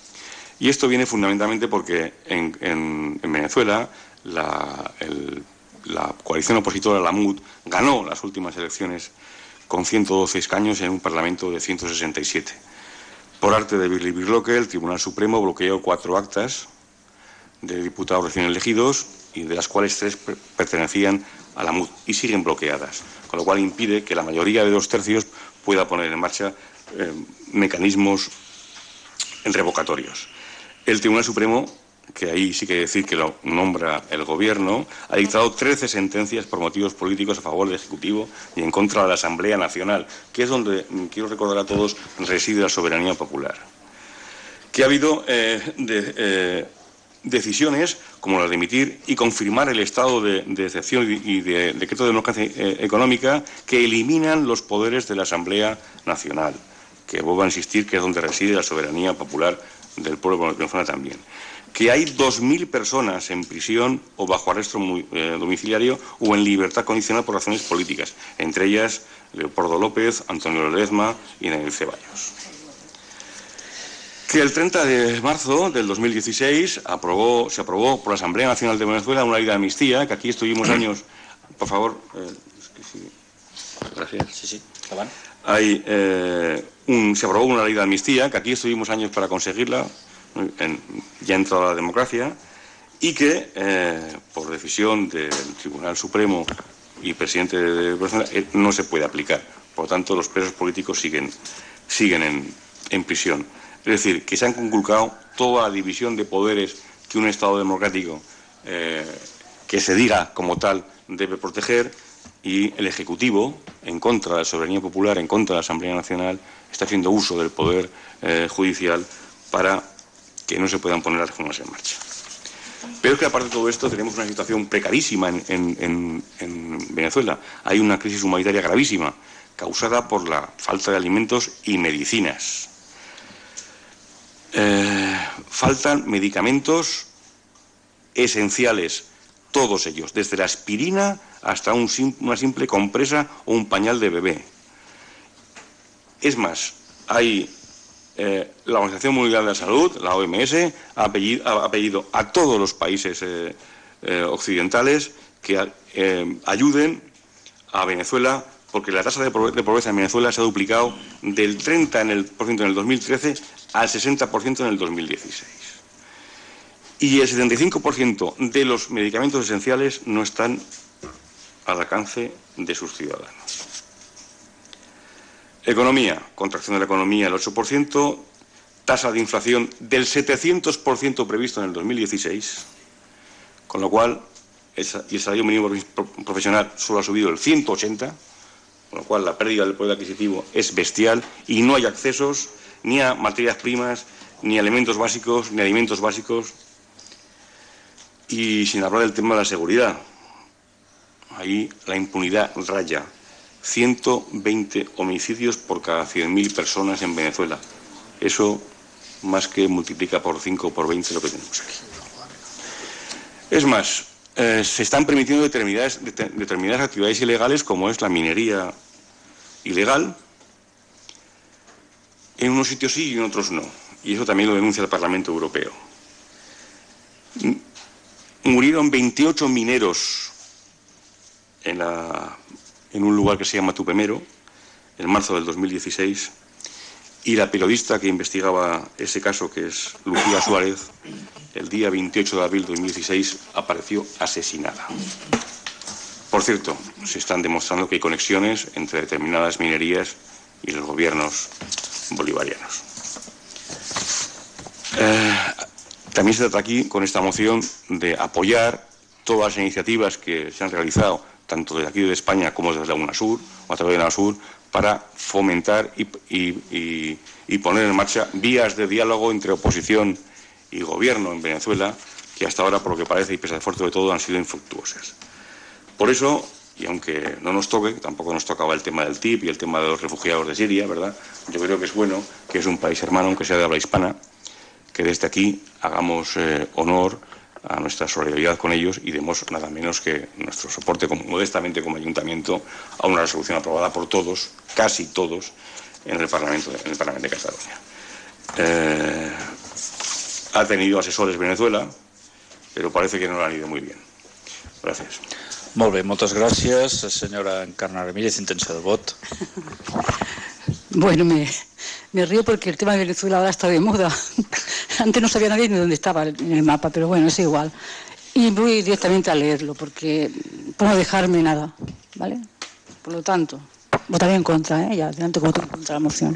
Y esto viene fundamentalmente porque en, en, en Venezuela la, el, la coalición opositora, la M U D, ganó las últimas elecciones con ciento doce escaños en un Parlamento de ciento sesenta y siete. Por arte de Birli Birloque, el Tribunal Supremo bloqueó cuatro actas de diputados recién elegidos, y de las cuales tres pertenecían a la M U D, y siguen bloqueadas, con lo cual impide que la mayoría de dos tercios pueda poner en marcha eh, mecanismos revocatorios. El Tribunal Supremo, que ahí sí que decir que lo nombra el Gobierno, ha dictado trece sentencias por motivos políticos a favor del Ejecutivo y en contra de la Asamblea Nacional, que es donde, quiero recordar a todos, reside la soberanía popular. Que ha habido eh, de, eh, decisiones como la de emitir y confirmar el estado de, de excepción y de decreto de emergencia eh, económica que eliminan los poderes de la Asamblea Nacional, que vuelvo a insistir que es donde reside la soberanía popular del pueblo de Venezuela también. Que hay dos mil personas en prisión o bajo arresto eh, domiciliario o en libertad condicional por razones políticas, entre ellas Leopoldo López, Antonio Ledezma y Daniel Ceballos. Que el treinta de marzo del dos mil dieciséis aprobó, se aprobó por la Asamblea Nacional de Venezuela una ley de amnistía, que aquí estuvimos años... Por favor... Eh, es que sí. Gracias. Sí, sí, que van. Hay, eh, un, se aprobó una ley de amnistía, que aquí estuvimos años para conseguirla, en, ya entrada la democracia, y que, eh, por decisión del Tribunal Supremo y presidente de Venezuela, eh, no se puede aplicar. Por lo tanto, los presos políticos siguen, siguen en, en prisión. Es decir, que se han conculcado toda la división de poderes que un Estado democrático, eh, que se diga como tal, debe proteger, y el Ejecutivo, en contra de la soberanía popular, en contra de la Asamblea Nacional, está haciendo uso del poder eh, judicial para que no se puedan poner las reformas en marcha. Pero es que, aparte de todo esto, tenemos una situación precarísima en, en, en, en Venezuela. Hay una crisis humanitaria gravísima, causada por la falta de alimentos y medicinas. Eh, faltan medicamentos esenciales, todos ellos, desde la aspirina hasta un sim, una simple compresa o un pañal de bebé. Es más, hay eh, la Organización Mundial de la Salud, la O M S, ha pedido, ha pedido a todos los países eh, eh, occidentales que eh, ayuden a Venezuela, porque la tasa de pobreza en Venezuela se ha duplicado del treinta por ciento en el dos mil trece al sesenta por ciento en el dos mil dieciséis. Y el setenta y cinco por ciento de los medicamentos esenciales no están al alcance de sus ciudadanos. Economía, contracción de la economía del ocho por ciento, tasa de inflación del setecientos por ciento previsto en el dos mil dieciséis, con lo cual el, y el salario mínimo profesional solo ha subido el ciento ochenta, con lo cual la pérdida del poder adquisitivo es bestial y no hay accesos ni a materias primas, ni a elementos básicos, ni a alimentos básicos, y sin hablar del tema de la seguridad. Ahí la impunidad raya. ciento veinte homicidios por cada cien mil personas en Venezuela. Eso más que multiplica por cinco o por veinte lo que tenemos aquí. Es más, eh, se están permitiendo determinadas, determinadas actividades ilegales, como es la minería ilegal, en unos sitios sí y en otros no. Y eso también lo denuncia el Parlamento Europeo. Murieron veintiocho mineros en, la, en un lugar que se llama Tupemero, en marzo del dos mil dieciséis, y la periodista que investigaba ese caso, que es Lucía Suárez, el día veintiocho de abril de dos mil dieciséis apareció asesinada. Por cierto, se están demostrando que hay conexiones entre determinadas minerías y los gobiernos bolivarianos. Eh, también se trata aquí, con esta moción, de apoyar todas las iniciativas que se han realizado, tanto desde aquí de España como desde la UNASUR, o a través de la UNASUR, para fomentar y, y, y, y poner en marcha vías de diálogo entre oposición y gobierno en Venezuela, que hasta ahora, por lo que parece, y pese al esfuerzo de todo, han sido infructuosas. Por eso, y aunque no nos toque, tampoco nos tocaba el tema del T I P y el tema de los refugiados de Siria, ¿verdad? Yo creo que es bueno que es un país hermano, aunque sea de habla hispana, que desde aquí hagamos eh, honor a nuestra solidaridad con ellos y demos nada menos que nuestro soporte, como, modestamente como ayuntamiento, a una resolución aprobada por todos, casi todos, en el Parlamento, en el Parlamento de Cataluña. Eh, ha tenido asesores Venezuela, pero parece que no lo han ido muy bien. Gracias. Molt bé, moltes gràcies. Senyora Encarna Ramírez, intenció de vot. Bueno, me, me río porque el tema de Venezuela ahora está de moda. Antes no sabía nadie ni dónde estaba en el mapa, pero bueno, es igual. Y voy directamente a leerlo, porque por no dejarme nada, ¿vale? Por lo tanto, votaré en contra, ¿eh? Ya, adelante como voto en contra la moción.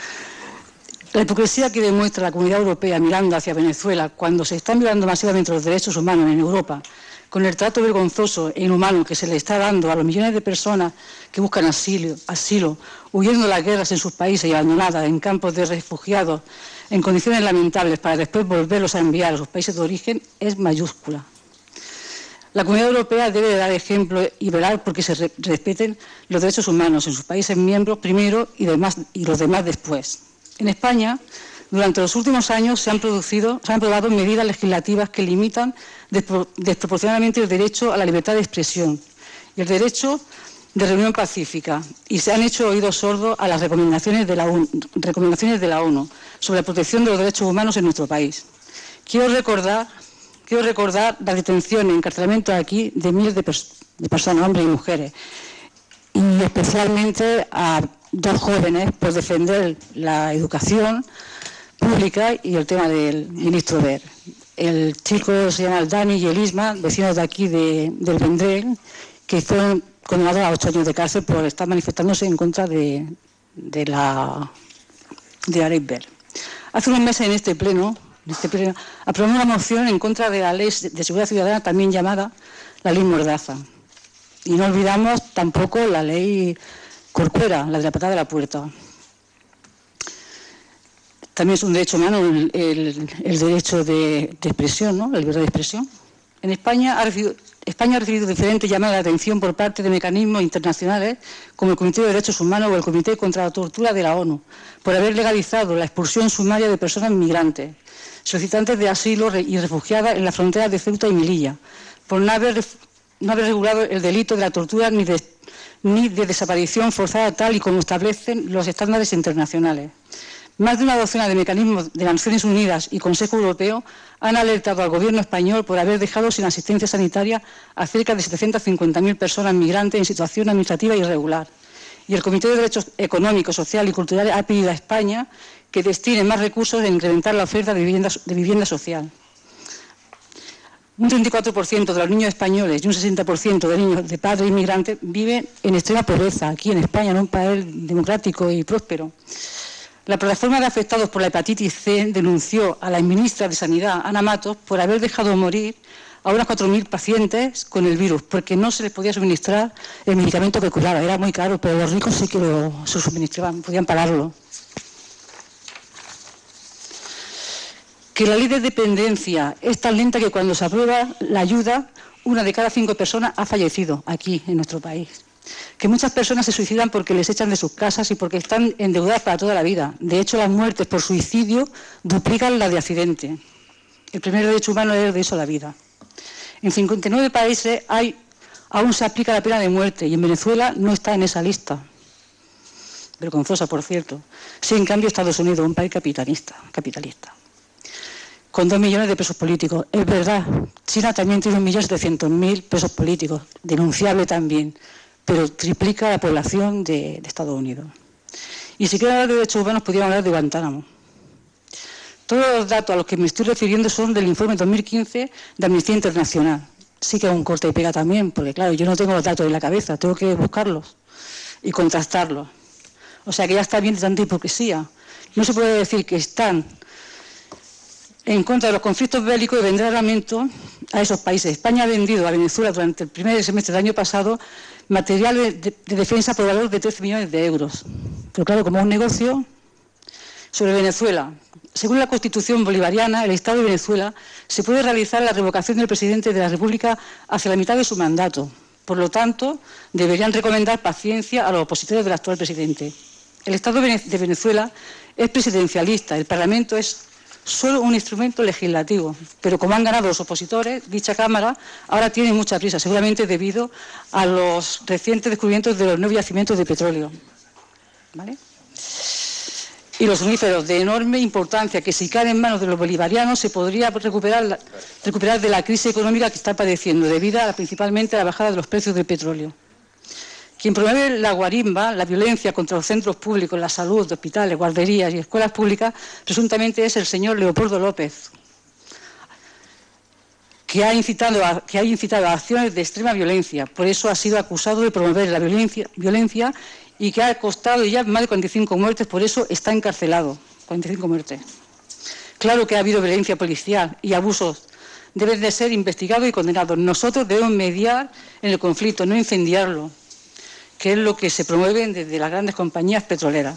La hipocresía que demuestra la Comunidad Europea mirando hacia Venezuela cuando se están violando masivamente los derechos humanos en Europa, con el trato vergonzoso e inhumano que se le está dando a los millones de personas que buscan asilo, asilo huyendo de las guerras en sus países y abandonadas en campos de refugiados en condiciones lamentables para después volverlos a enviar a sus países de origen, es mayúscula. La Comunidad Europea debe dar ejemplo y velar porque se re respeten los derechos humanos en sus países miembros primero y, demás, y los demás después. En España, durante los últimos años se han, producido, se han aprobado medidas legislativas que limitan despro desproporcionadamente el derecho a la libertad de expresión y el derecho de reunión pacífica, y se han hecho oídos sordos a las recomendaciones de la ONU, recomendaciones de la ONU sobre la protección de los derechos humanos en nuestro país. Quiero recordar, quiero recordar la detención y encarcelamiento aquí de miles de, pers de personas, hombres y mujeres, y especialmente a dos jóvenes por defender la educación pública y el tema del ministro Wert. El chico se llama Dani y el Isma, vecinos de aquí de, del Vendrell, que fueron condenados a ocho años de cárcel por estar manifestándose en contra de, de la de la ley Wert. Hace unos meses en este pleno, en este pleno aprobamos una moción en contra de la ley de seguridad ciudadana, también llamada la ley Mordaza. Y no olvidamos tampoco la ley Corcuera, la de la patada de la puerta. También es un derecho humano el, el, el derecho de, de expresión, ¿no? La libertad de expresión. En España ha, recibido, España ha recibido diferentes llamadas de atención por parte de mecanismos internacionales como el Comité de Derechos Humanos o el Comité contra la Tortura de la ONU por haber legalizado la expulsión sumaria de personas migrantes, solicitantes de asilo y refugiadas en las fronteras de Ceuta y Melilla, por no haber, no haber regulado el delito de la tortura ni de, ni de desaparición forzada tal y como establecen los estándares internacionales. Más de una docena de mecanismos de las Naciones Unidas y Consejo Europeo han alertado al Gobierno español por haber dejado sin asistencia sanitaria a cerca de setecientas cincuenta mil personas migrantes en situación administrativa irregular. Y el Comité de Derechos Económicos, Sociales y Culturales ha pedido a España que destine más recursos en incrementar la oferta de vivienda, de vivienda social. Un treinta y cuatro por ciento de los niños españoles y un sesenta por ciento de niños de padres inmigrantes viven en extrema pobreza aquí en España, en un país democrático y próspero. La plataforma de afectados por la hepatitis C denunció a la ministra de Sanidad, Ana Matos, por haber dejado morir a unas cuatro mil pacientes con el virus, porque no se les podía suministrar el medicamento que curaba. Era muy caro, pero los ricos sí que lo se suministraban, podían pagarlo. Que la ley de dependencia es tan lenta que cuando se aprueba la ayuda, una de cada cinco personas ha fallecido aquí, en nuestro país. Que muchas personas se suicidan porque les echan de sus casas y porque están endeudadas para toda la vida. De hecho, las muertes por suicidio duplican las de accidente. El primer derecho humano es el derecho a la vida. En cincuenta y nueve países hay, aún se aplica la pena de muerte y en Venezuela no está en esa lista. Vergonzosa, por cierto. Sí, en cambio, Estados Unidos, un país capitalista, capitalista, con dos millones de presos políticos. Es verdad, China también tiene un millón setecientos mil presos políticos, denunciable también, pero triplica la población de, de Estados Unidos. Y si quieren hablar de derechos humanos, podríamos hablar de Guantánamo. Todos los datos a los que me estoy refiriendo son del informe dos mil quince de Amnistía Internacional. Sí que es un corte y pega también, porque claro, yo no tengo los datos en la cabeza, tengo que buscarlos y contrastarlos. O sea que ya está bien de tanta hipocresía. No se puede decir que están en contra de los conflictos bélicos y vender armamento a esos países. España ha vendido a Venezuela durante el primer semestre del año pasado material de, de, de defensa por valor de trece millones de euros. Pero claro, como un negocio. Sobre Venezuela. Según la Constitución bolivariana, el Estado de Venezuela se puede realizar la revocación del presidente de la República hacia la mitad de su mandato. Por lo tanto, deberían recomendar paciencia a los opositores del actual presidente. El Estado de Venezuela es presidencialista, el Parlamento es solo un instrumento legislativo, pero como han ganado los opositores, dicha Cámara ahora tiene mucha prisa, seguramente debido a los recientes descubrimientos de los nuevos yacimientos de petróleo. ¿Vale? Y los soníferos de enorme importancia, que si caen en manos de los bolivarianos se podría recuperar, la, recuperar de la crisis económica que está padeciendo, debido a, principalmente a la bajada de los precios del petróleo. Quien promueve la guarimba, la violencia contra los centros públicos, la salud, hospitales, guarderías y escuelas públicas, presuntamente es el señor Leopoldo López, que ha incitado a, que ha incitado a acciones de extrema violencia. Por eso ha sido acusado de promover la violencia, violencia y que ha costado ya más de cuarenta y cinco muertes, por eso está encarcelado. cuarenta y cinco muertes. Claro que ha habido violencia policial y abusos. Deben de ser investigados y condenados. Nosotros debemos mediar en el conflicto, no incendiarlo, que es lo que se promueve desde las grandes compañías petroleras.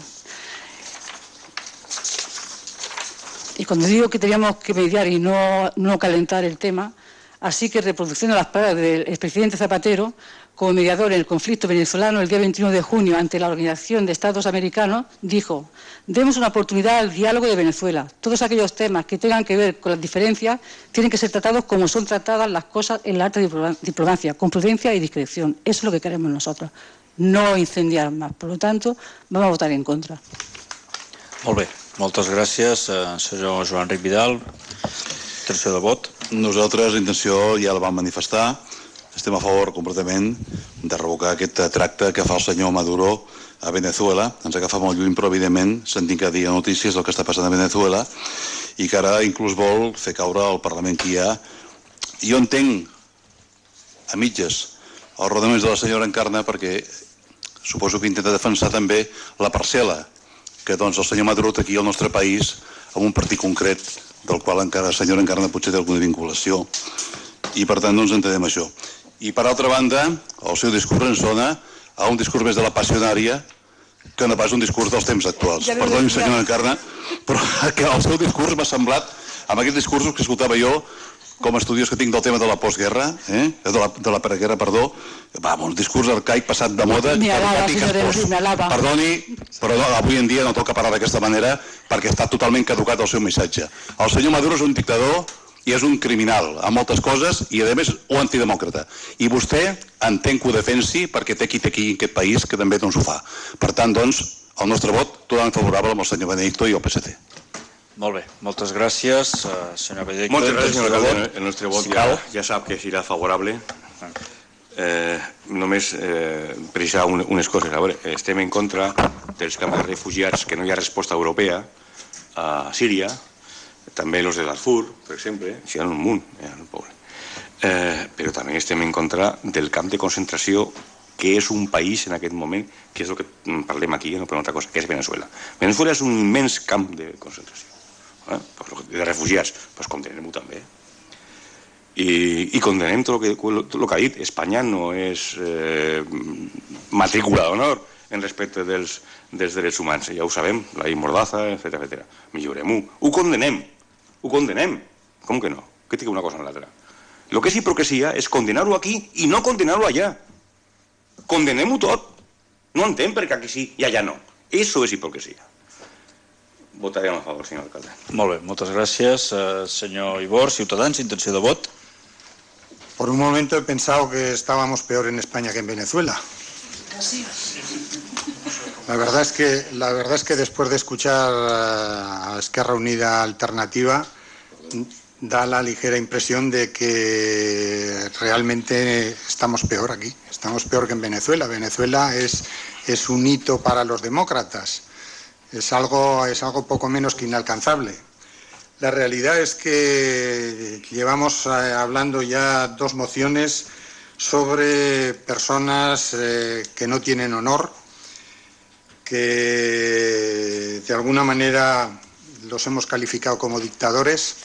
Y cuando digo que teníamos que mediar y no, no calentar el tema, así que reproduciendo las palabras del expresidente Zapatero, como mediador en el conflicto venezolano el día veintiuno de junio ante la Organización de Estados Americanos, dijo: demos una oportunidad al diálogo de Venezuela. Todos aquellos temas que tengan que ver con las diferencias tienen que ser tratados como son tratadas las cosas en la alta diplomacia, con prudencia y discreción. Eso es lo que queremos nosotros, no incendiar más. Por lo tanto, vamos a votar en contra. Molt bé, moltes gràcies, senyor Joan Enric Vidal. Tercer de vot. Nosaltres la intenció ja la vam manifestar. Estem a favor completament de revocar aquest tracte que fa el senyor Maduro a Venezuela. Ens agafa molt lluny, però evidentment sentim cada dia notícies del que està passant a Venezuela i que ara inclús vol fer caure el Parlament que hi ha. Jo entenc a mitges els raonaments de la senyora Encarna, perquè suposo que intenta defensar també la parcel·la que doncs, el senyor Maduro té aquí al nostre país amb un partit concret del qual encara la senyora Encarna potser té alguna vinculació i per tant doncs entenem això. I per altra banda, el seu discurs ens dona a un discurs més de la passionària que no pas un discurs dels temps actuals. Perdoni, senyora Encarna, però que el seu discurs m'ha semblat, amb aquests discursos que escoltava jo, com a estudiós que tinc del tema de la postguerra, eh? de, la, de la preguerra, perdó, va, un discurs arcaic passat de moda. Me alaba, senyora, me alaba. Perdoni, però avui en dia no toca parlar d'aquesta manera perquè està totalment caducat el seu missatge. El senyor Maduro és un dictador i és un criminal a moltes coses i a més un antidemòcrata. I vostè entenc que ho defensi perquè té qui té aquí en aquest país que també doncs ho fa. Per tant, doncs, el nostre vot totalment favorable amb el senyor Benedicto i el P S C. Molt bé, moltes gràcies, senyor Benedicto. Moltes gràcies, senyor alcalde. El nostre vot ja, ja sap que serà favorable. Eh, només eh, precisar un, unes coses. A veure, estem en contra dels camps de refugiats que no hi ha resposta europea a Síria, també els de Darfur, per exemple, si hi ha un munt, hi ha un poble. Eh, però també estem en contra del camp de concentració que és un país en aquest moment, que és el que parlem aquí, no per una altra cosa, que és Venezuela. Venezuela és un immens camp de concentració, eh? de refugiats, doncs condenem-ho també. i, i condenem tot el que, el que ha dit. Espanya no és eh, matrícula d'honor en respecte dels, dels drets humans, ja ho sabem, la llei Mordaza, etcètera, etcètera. Millorem-ho, ho condenem, ho condenem. Com que no? Que té una cosa en l'altra. El que és hipocresia és condenar-ho aquí i no condenar-ho allà. Condenem-ho tot. No entenc perquè aquí sí i allà no. Eso és hipocresia. Votarem a favor, senyor alcalde. Molt bé, moltes gràcies. Uh, senyor Ibor, Ciutadans, intenció de vot. Por un momento he pensado que estábamos peor en España que en Venezuela. La verdad es que, la verdad es que después de escuchar a Esquerra Unida Alternativa, da la ligera impresión de que realmente estamos peor aquí. Estamos peor que en Venezuela. Venezuela es, es un hito para los demócratas. Es algo, es algo poco menos que inalcanzable. La realidad es que llevamos eh, hablando ya dos mociones sobre personas eh, que no tienen honor, que de alguna manera los hemos calificado como dictadores,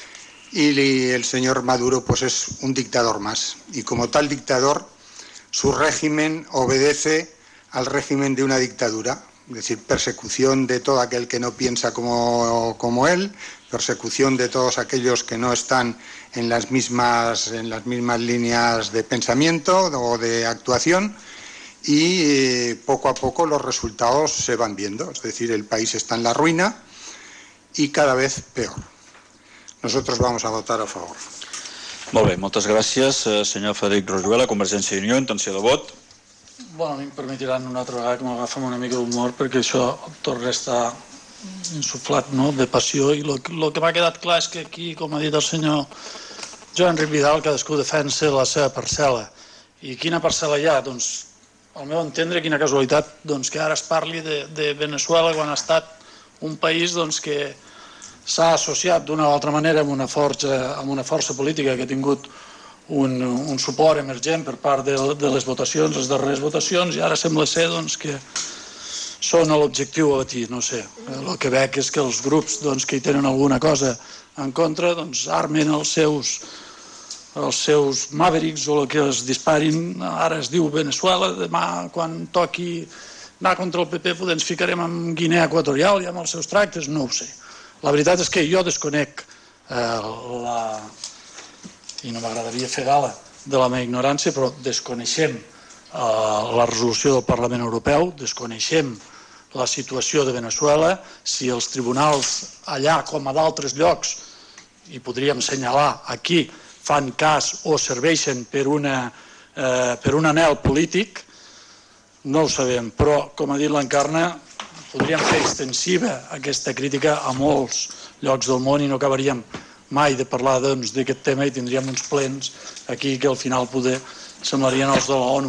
y el señor Maduro pues es un dictador más. Y como tal dictador, su régimen obedece al régimen de una dictadura. Es decir, persecución de todo aquel que no piensa como, como él, persecución de todos aquellos que no están en las mismas, en las mismas líneas de pensamiento o de actuación, y eh, poco a poco los resultados se van viendo. Es decir, el país está en la ruina y cada vez peor. Nosotros vamos a votar a favor. Molt bé, moltes gràcies. Senyor Frederic Rojuela, Convergència i Unió, intenció de vot. Bueno, a mi em permetiran una altra vegada que m'agafa una mica d'humor, perquè això torna a estar insuflat, no?, de passió, i el que m'ha quedat clar és que aquí, com ha dit el senyor Joan Enric Vidal, cadascú defensa la seva parcel·la. I quina parcel·la hi ha? Doncs, al meu entendre, quina casualitat doncs, que ara es parli de, de Venezuela quan ha estat un país doncs, que s'ha associat d'una o altra manera amb una força, amb una força política que ha tingut un, un suport emergent per part de, de les votacions, les darreres votacions, i ara sembla ser doncs, que són l'objectiu a batir, no sé. El que veig és que els grups doncs, que hi tenen alguna cosa en contra doncs, armen els seus, els seus mavericks o el que es disparin. Ara es diu Venezuela, demà quan toqui anar contra el P P potser ens ficarem amb Guinea Equatorial i amb els seus tractes, no ho sé. La veritat és que jo desconec eh, la... i no m'agradaria fer gala de la meva ignorància, però desconeixem eh, la resolució del Parlament Europeu, desconeixem la situació de Venezuela, si els tribunals allà com a d'altres llocs, i podríem assenyalar aquí, fan cas o serveixen per, una, eh, per un anhel polític, no ho sabem, però com ha dit l'Encarna, podríem fer extensiva aquesta crítica a molts llocs del món i no acabaríem mai de parlar d'aquest doncs, tema i tindríem uns plens aquí que al final poder semblarien els de l'ONU.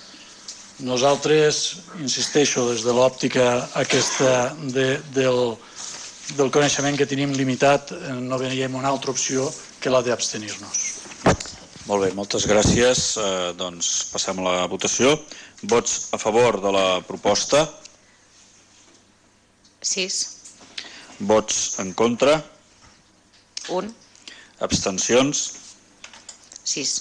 Nosaltres, insisteixo, des de l'òptica aquesta de, del, del coneixement que tenim limitat, no veiem una altra opció que la d'abstenir-nos. Molt bé, moltes gràcies. Eh, doncs passem a la votació. Vots a favor de la proposta? Sis. Vots en contra? Un. Abstencions? Sis.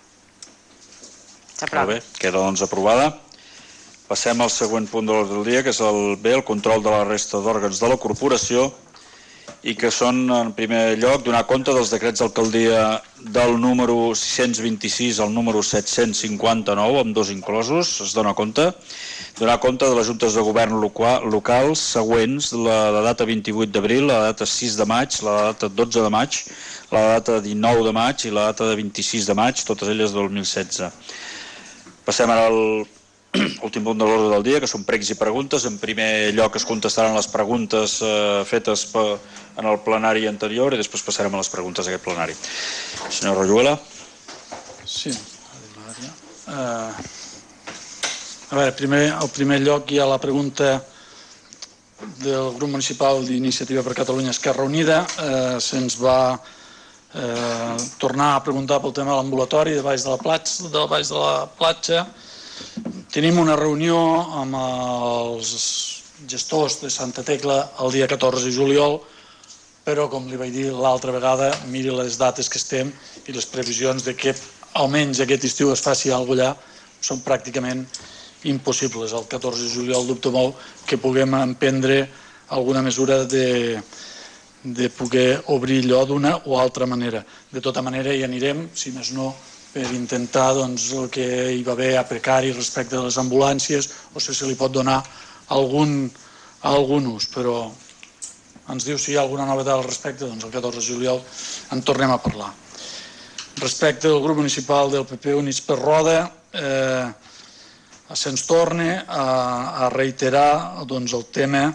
Molt bé, queda doncs aprovada. Passem al següent punt de l'ordre del dia, que és el B, el control de la resta d'òrgans de la corporació, i que són, en primer lloc, donar compte dels decrets d'alcaldia del número sis-cents vint-i-sis al número set-cents cinquanta-nou, amb dos inclosos, es dona compte. Donar compte de les juntes de govern locals següents, la de data vint-i-vuit d'abril, la data sis de maig, la data dotze de maig, la data dinou de maig i la data de vint-i-sis de maig, totes elles del dos mil setze. Passem ara al últim punt de l'ordre del dia, que són pregs i preguntes. En primer lloc es contestaran les preguntes eh, fetes en el plenari anterior i després passarem a les preguntes d'aquest plenari. Senyor Rojuela. Sí. Uh, a veure, primer, al primer lloc hi ha la pregunta del grup municipal d'Iniciativa per Catalunya Esquerra Unida. Uh, Se'ns va uh, tornar a preguntar pel tema de l'ambulatori de baix de la platja, de baix de la platja. Tenim una reunió amb els gestors de Santa Tecla el dia catorze de juliol però com li vaig dir l'altra vegada, miri les dates que estem i les previsions de que almenys aquest estiu es faci alguna cosa allà són pràcticament impossibles. El catorze de juliol dubto molt que puguem emprendre alguna mesura de, de poder obrir allò d'una o altra manera. De tota manera hi anirem, si més no, per intentar doncs, el que hi va haver a precari respecte de les ambulàncies o si se li pot donar algun, algun ús, però ens diu si hi ha alguna novetat al respecte, doncs el catorze de juliol en tornem a parlar. Respecte del grup municipal del P P Units per Roda, eh, se'ns torna a, a reiterar doncs, el tema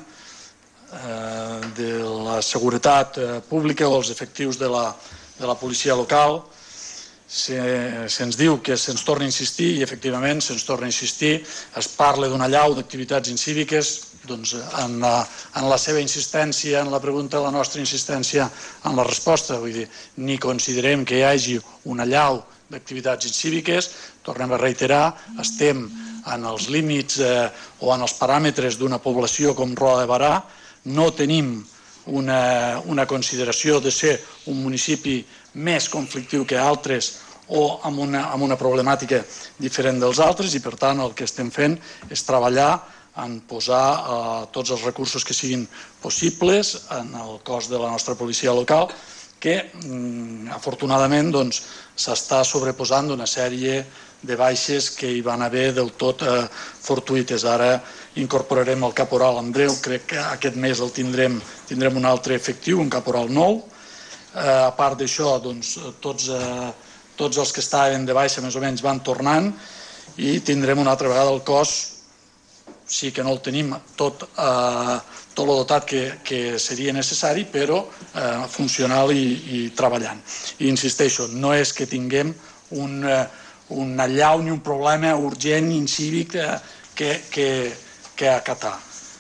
eh, de la seguretat eh, pública o els efectius de la, de la policia local. Se'ns se diu que se'ns torna a insistir i efectivament se'ns torna a insistir, es parla d'una allau d'activitats incíviques, doncs en la, en la seva insistència, en la pregunta, la nostra insistència en la resposta, vull dir, ni considerem que hi hagi una allau d'activitats incíviques, tornem a reiterar, estem en els límits eh, o en els paràmetres d'una població com Roda de Barà, no tenim una, una consideració de ser un municipi més conflictiu que altres o amb una, amb una problemàtica diferent dels altres i per tant el que estem fent és treballar en posar eh, tots els recursos que siguin possibles en el cos de la nostra policia local que mm, afortunadament doncs, s'està sobreposant d'una sèrie de baixes que hi van haver del tot eh, fortuïtes. Ara incorporarem el caporal Andreu, crec que aquest mes el tindrem, tindrem un altre efectiu, un caporal nou. Eh, a part d'això, doncs, tots, eh, tots els que estaven de baixa més o menys van tornant i tindrem una altra vegada el cos, sí que no el tenim tot, eh, tot el dotat que, que seria necessari, però eh, funcional i, i treballant. I insisteixo, no és que tinguem un, eh, un allau ni un problema urgent, incívic, eh, que, que, que acatar.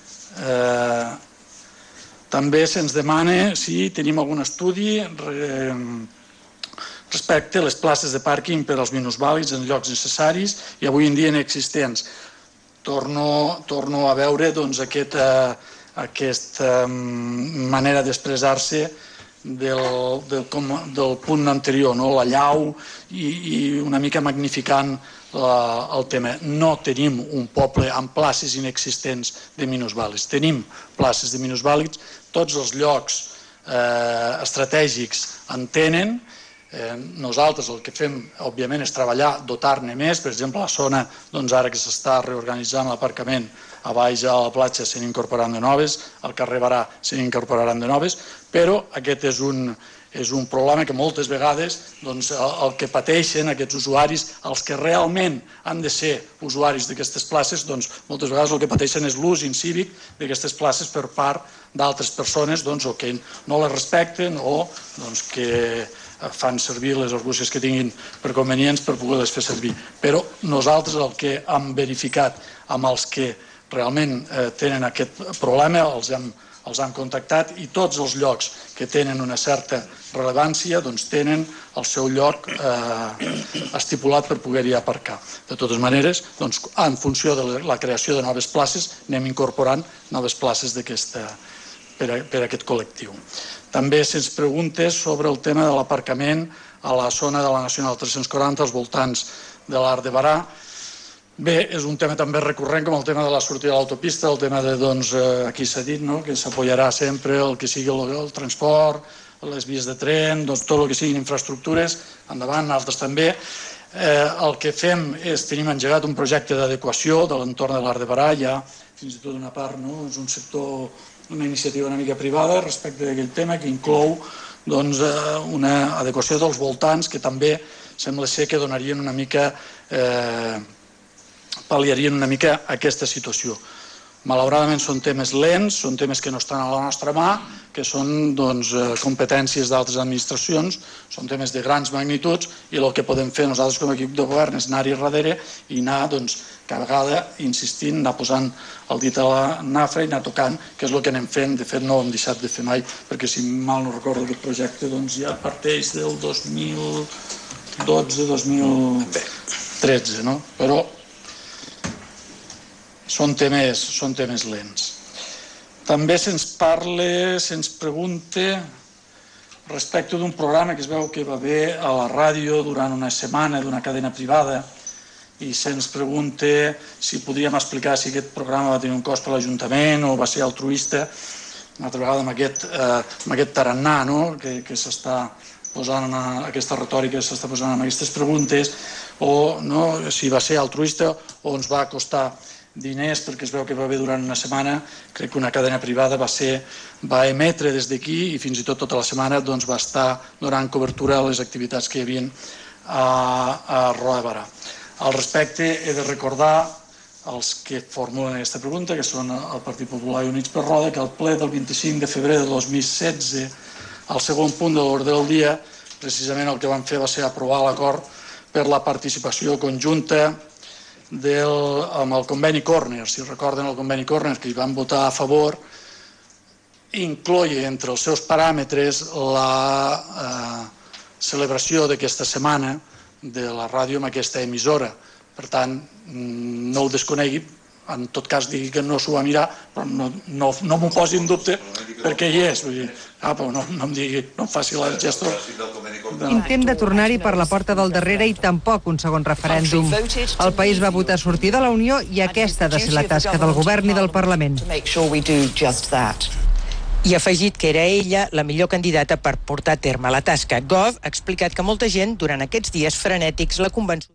Eh, També se'ns demana si tenim algun estudi respecte a les places de pàrquing per als minusvàlids en llocs necessaris i avui en dia inexistents. Torno, torno a veure doncs, aquest, eh, aquesta manera d'expressar-se del, del, del punt anterior, no? La llau i, i una mica magnificant la, el tema. No tenim un poble amb places inexistents de minusvàlids. Tenim places de minusvàlids, tots els llocs eh, estratègics en tenen. Eh, nosaltres el que fem, òbviament, és treballar, dotar-ne més. Per exemple, la zona, doncs, ara que s'està reorganitzant l'aparcament, a baix a la platja se n'incorporaran de noves, al carrer Barà se n'incorporaran de noves, però aquest és un, és un problema que moltes vegades doncs, el, el que pateixen aquests usuaris, els que realment han de ser usuaris d'aquestes places, doncs, moltes vegades el que pateixen és l'ús incívic d'aquestes places per part d'altres persones doncs, o que no les respecten o doncs, que fan servir les argúcies que tinguin per convenients per poder-les fer servir. Però nosaltres el que hem verificat amb els que realment eh, tenen aquest problema, els hem, els hem contactat i tots els llocs que tenen una certa rellevància doncs, tenen el seu lloc eh, estipulat per poder-hi aparcar. De totes maneres, doncs, en funció de la creació de noves places, anem incorporant noves places d'aquesta per a, per a aquest col·lectiu. També se'ns pregunta sobre el tema de l'aparcament a la zona de la Nacional tres-cents quaranta, als voltants de l'Arc de Barà. Bé, és un tema també recurrent com el tema de la sortida de l'autopista, el tema de, doncs, aquí s'ha dit, no?, que s'apoyarà sempre el que sigui el, el transport, les vies de tren, doncs, tot el que siguin infraestructures, endavant, altres també. Eh, el que fem és, tenim engegat un projecte d'adequació de l'entorn de l'Arc de Barà, hi ha fins i tot una part, no?, és un sector, una iniciativa una mica privada respecte d'aquell tema que inclou doncs, una adequació dels voltants que també sembla ser que donarien una mica, eh, pal·liarien una mica aquesta situació. Malauradament són temes lents, són temes que no estan a la nostra mà, que són doncs, competències d'altres administracions, són temes de grans magnituds i el que podem fer nosaltres com a equip de govern és anar-hi darrere i anar doncs, cada vegada insistint, anar posant el dit a la nafra i anar tocant, que és el que anem fent. De fet, no ho hem deixat de fer mai, perquè si mal no recordo aquest projecte doncs, ja parteix del dos mil dotze dos mil tretze, no? Però són temes, són temes lents. També se'ns parla, se'ns pregunta respecte d'un programa que es veu que va haver a la ràdio durant una setmana d'una cadena privada i se'ns pregunta si podríem explicar si aquest programa va tenir un cost per l'Ajuntament o va ser altruista, una altra vegada amb aquest, eh, amb aquest tarannà, no?, que, que s'està posant en aquesta retòrica, s'està posant en aquestes preguntes, o no, si va ser altruista o ens va costar diners, perquè es veu que va haver durant una setmana, crec que una cadena privada va ser, va emetre des d'aquí i fins i tot tota la setmana doncs, va estar donant cobertura a les activitats que hi havia a, a Roda de Berà. Al respecte, he de recordar els que formulen aquesta pregunta, que són el Partit Popular i Units per Roda, que al ple del vint-i-cinc de febrer de dos mil setze, al segon punt de l'ordre del dia, precisament el que van fer va ser aprovar l'acord per la participació conjunta del, amb el conveni Corner. Si recorden el conveni Corner, que hi van votar a favor, incloïa entre els seus paràmetres la eh, celebració d'aquesta setmana de la ràdio amb aquesta emissora. Per tant, no ho desconegui, en tot cas digui que no s'ho va mirar, però no, no, no m'ho posi en dubte perquè hi és. Vull dir, ah, però no, no em digui, no em faci el gestor. Intent de tornar-hi per la porta del darrere i tampoc un segon referèndum. El país va votar sortir de la Unió i aquesta ha de ser la tasca del govern i del Parlament. I ha afegit que era ella la millor candidata per portar a terme la tasca. Gov ha explicat que molta gent, durant aquests dies frenètics, l'ha convençut.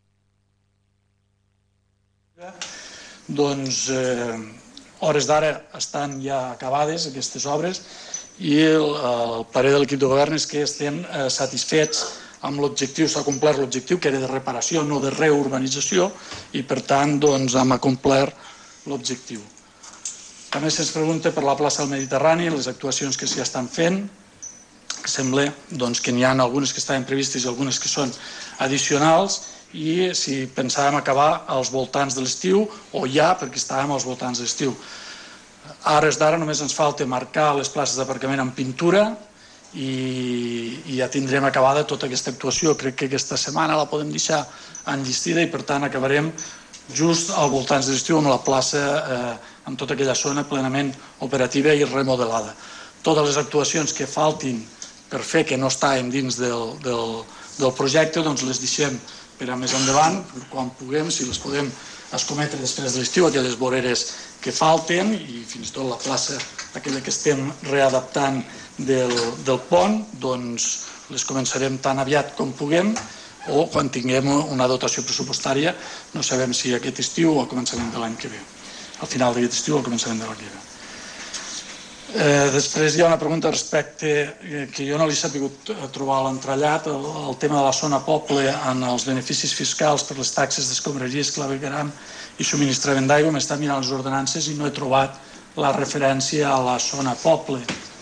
Doncs, eh, hores d'ara estan ja acabades aquestes obres i el, el parer de l'equip de govern és que estem eh, satisfets amb l'objectiu, s'ha complert l'objectiu, que era de reparació, no de reurbanització, i per tant doncs, hem acomplert l'objectiu. També se'ns pregunta per la plaça del Mediterrani, les actuacions que s'hi estan fent, que sembla doncs, que n'hi ha algunes que estaven previstes i algunes que són addicionals, i si pensàvem acabar als voltants de l'estiu o ja, perquè estàvem als voltants de l'estiu. A hores d'ara només ens falta marcar les places d'aparcament amb pintura i, i ja tindrem acabada tota aquesta actuació. Crec que aquesta setmana la podem deixar enllestida i per tant acabarem just al voltants de l'estiu amb la plaça, eh, amb tota aquella zona plenament operativa i remodelada. Totes les actuacions que faltin per fer, que no estàvem dins del, del, del projecte, doncs les deixem per a més endavant, quan puguem, si les podem escometre després de l'estiu, aquelles voreres que falten i fins i tot la plaça, aquella que estem readaptant del, del pont, doncs les començarem tan aviat com puguem o quan tinguem una dotació pressupostària, no sabem si aquest estiu o al començament de l'any que ve. Al final d'aquest estiu o al començament de l'any que ve. Eh, després hi ha una pregunta respecte eh, que jo no li he sabut trobar l'entrellat, el, el tema de la zona poble en els beneficis fiscals per les taxes d'escombraries, clavegueram i subministrament d'aigua. M'està mirant les ordenances i no he trobat la referència a la zona poble.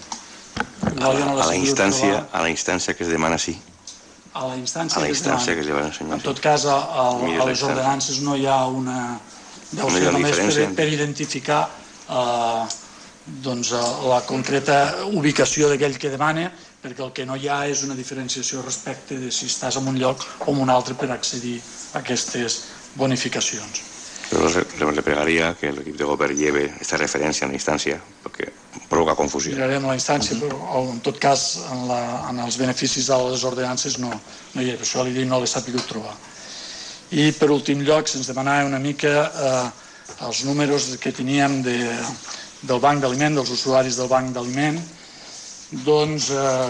A la, a la, instància, a la instància que es demana, sí. A la instància, a la instància que es demana, senyor. En tot cas, a, a, a les ordenances no hi ha una... Deu ser només per, per identificar eh, doncs, la concreta ubicació d'aquell que demana, perquè el que no hi ha és una diferenciació respecte de si estàs en un lloc o en un altre per accedir a aquestes bonificacions. Però le pregaria que l'equip de govern lleve aquesta referència a la instància, perquè provoca confusió. Mirarem la instància, però en tot cas en, la, en els beneficis de les ordenances no, no hi ha, per això li dic no l'he sabut trobar. I per últim lloc se'ns demanava una mica eh, els números que teníem de, del banc d'aliment, dels usuaris del banc d'aliment. Doncs,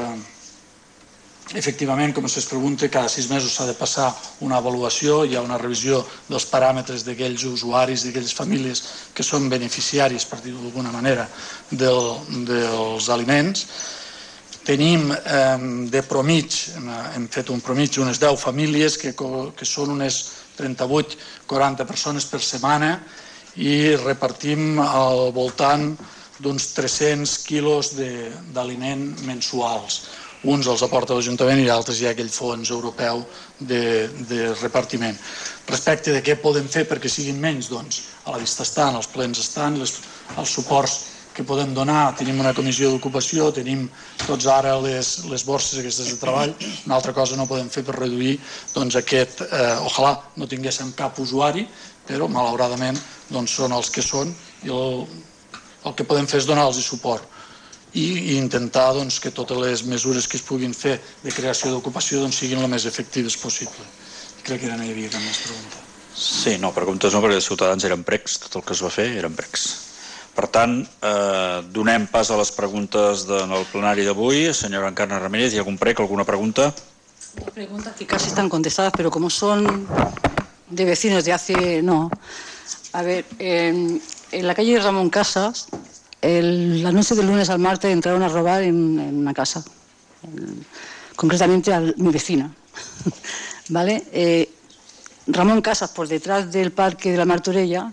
eh, efectivament, com se'ns pregunta, cada sis mesos s'ha de passar una avaluació, hi ha una revisió dels paràmetres d'aquells usuaris, d'aquelles famílies que són beneficiaris, per dir-ho d'alguna manera, del, dels aliments. Tenim eh, de promig, hem fet un promig, unes deu famílies que, que són unes trenta-vuit a quaranta persones per setmana i repartim al voltant d'uns tres-cents quilos d'aliment mensuals. Uns els aporta l'Ajuntament i altres hi ha aquell fons europeu de, de repartiment. Respecte de què podem fer perquè siguin menys, doncs a la vista estan, els plens estan, les, els suports que podem donar, tenim una comissió d'ocupació, tenim tots ara les, les borses aquestes de treball, una altra cosa no podem fer per reduir doncs, aquest, eh, ojalà no tinguéssim cap usuari, però malauradament doncs, són els que són i el, el que podem fer és donar-los suport i intentar que totes les mesures que es puguin fer de creació d'ocupació siguin el més efectives possible. Crec que ara no hi havia cap més pregunta. Sí, no, preguntes no, perquè els ciutadans eren precs, tot el que es va fer eren precs. Per tant, donem pas a les preguntes del plenari d'avui. Senyora Encarna Ramírez, ¿hay algún prec, alguna pregunta? Preguntas que casi están contestadas, pero como son de vecinos de hace... No. A ver, en, en la calle Ramón Casas, el, la noche del lunes al martes entraron a robar en, en una casa, en, concretamente a mi vecina. ¿Vale? Eh, Ramón Casas, por detrás del parque de la Martorella,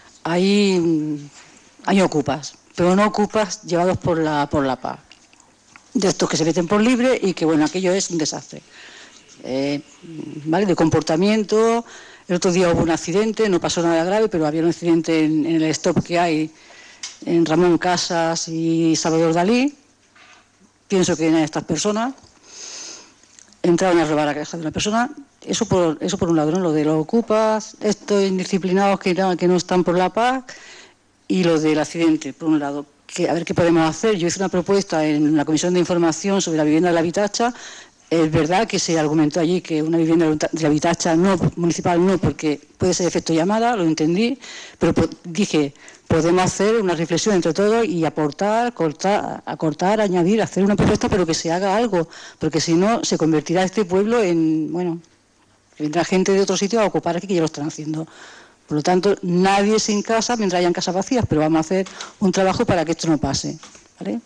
hay, hay ocupas, pero no ocupas llevados por la, por la paz. De estos que se meten por libre y que, bueno, aquello es un desastre. Eh, ¿vale? De comportamiento. El otro día hubo un accidente, no pasó nada grave, pero había un accidente en, en el stop que hay en Ramón Casas y Salvador Dalí. Pienso que eran estas personas. Entraron a robar a la casa de una persona. Eso por, eso por un lado, ¿no? Lo de los ocupas, estos indisciplinados que no, que no están por la paz, y lo del accidente, por un lado. Que, a ver qué podemos hacer. Yo hice una propuesta en la Comisión de Información sobre la vivienda de la Habitacha. Es verdad que se argumentó allí que una vivienda de la Habitacha no, municipal no, porque puede ser efecto llamada, lo entendí, pero po dije, podemos hacer una reflexión entre todos y aportar, cortar, acortar, añadir, hacer una propuesta, pero que se haga algo, porque si no se convertirá este pueblo en, bueno, vendrá gente de otro sitio a ocupar aquí, que ya lo están haciendo. Por lo tanto, nadie sin casa mientras hayan casas vacías, pero vamos a hacer un trabajo para que esto no pase, ¿vale?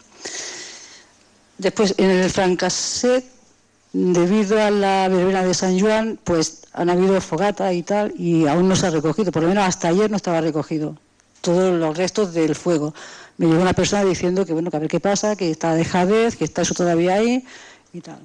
Después, en el Francasset, debido a la verbena de San Juan, pues han habido fogata y tal, y aún no se ha recogido, por lo menos hasta ayer no estaba recogido, todos los restos del fuego. Me llegó una persona diciendo que, bueno, que a ver qué pasa, que está dejadez, que está eso todavía ahí, y tal.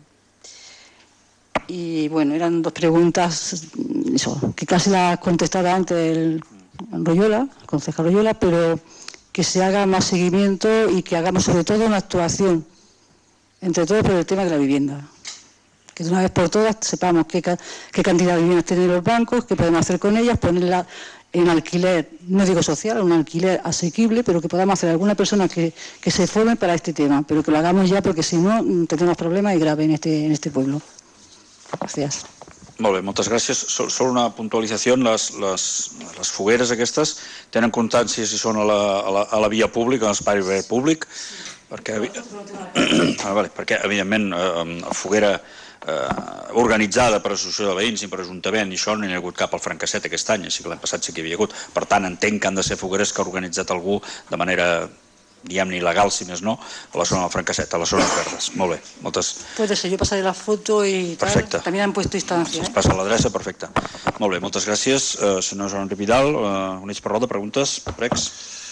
Y bueno, eran dos preguntas, eso, que casi las contestaba antes el Royola, el concejal Royola, pero que se haga más seguimiento y que hagamos sobre todo una actuación, entre todos por el tema de la vivienda. Que de una vez por todas sepamos qué, qué cantidad de viviendas tienen los bancos, qué podemos hacer con ellas, ponerla en alquiler, no digo social, un alquiler asequible, pero que podamos hacer alguna persona que, que se forme para este tema, pero que lo hagamos ya, porque si no tendremos problemas y graves en este, en este pueblo. Gràcies. Molt bé, moltes gràcies. Sol, sol una puntualització. Les, les, les fogueres aquestes tenen constància si són a la, a la, a la via pública, a l'espai públic, perquè, ah, vale, perquè evidentment, eh, foguera eh, organitzada per associació de veïns i per ajuntament, i això no hi ha hagut cap al Francasset aquest any, així que l'any passat sí que hi havia hagut. Per tant, entenc que han de ser fogueres que ha organitzat algú de manera, diguem-ne, il·legal, si més no, a la zona del Francasset, a les zones verdes. Molt bé, moltes... Puede ser, yo pasaré la foto y tal. Perfecte. También han puesto instancia. Es passa l'adreça, perfecte. Molt bé, moltes gràcies. Uh, senyor Joan Enric Vidal, uh, units per roda, preguntes, pregs?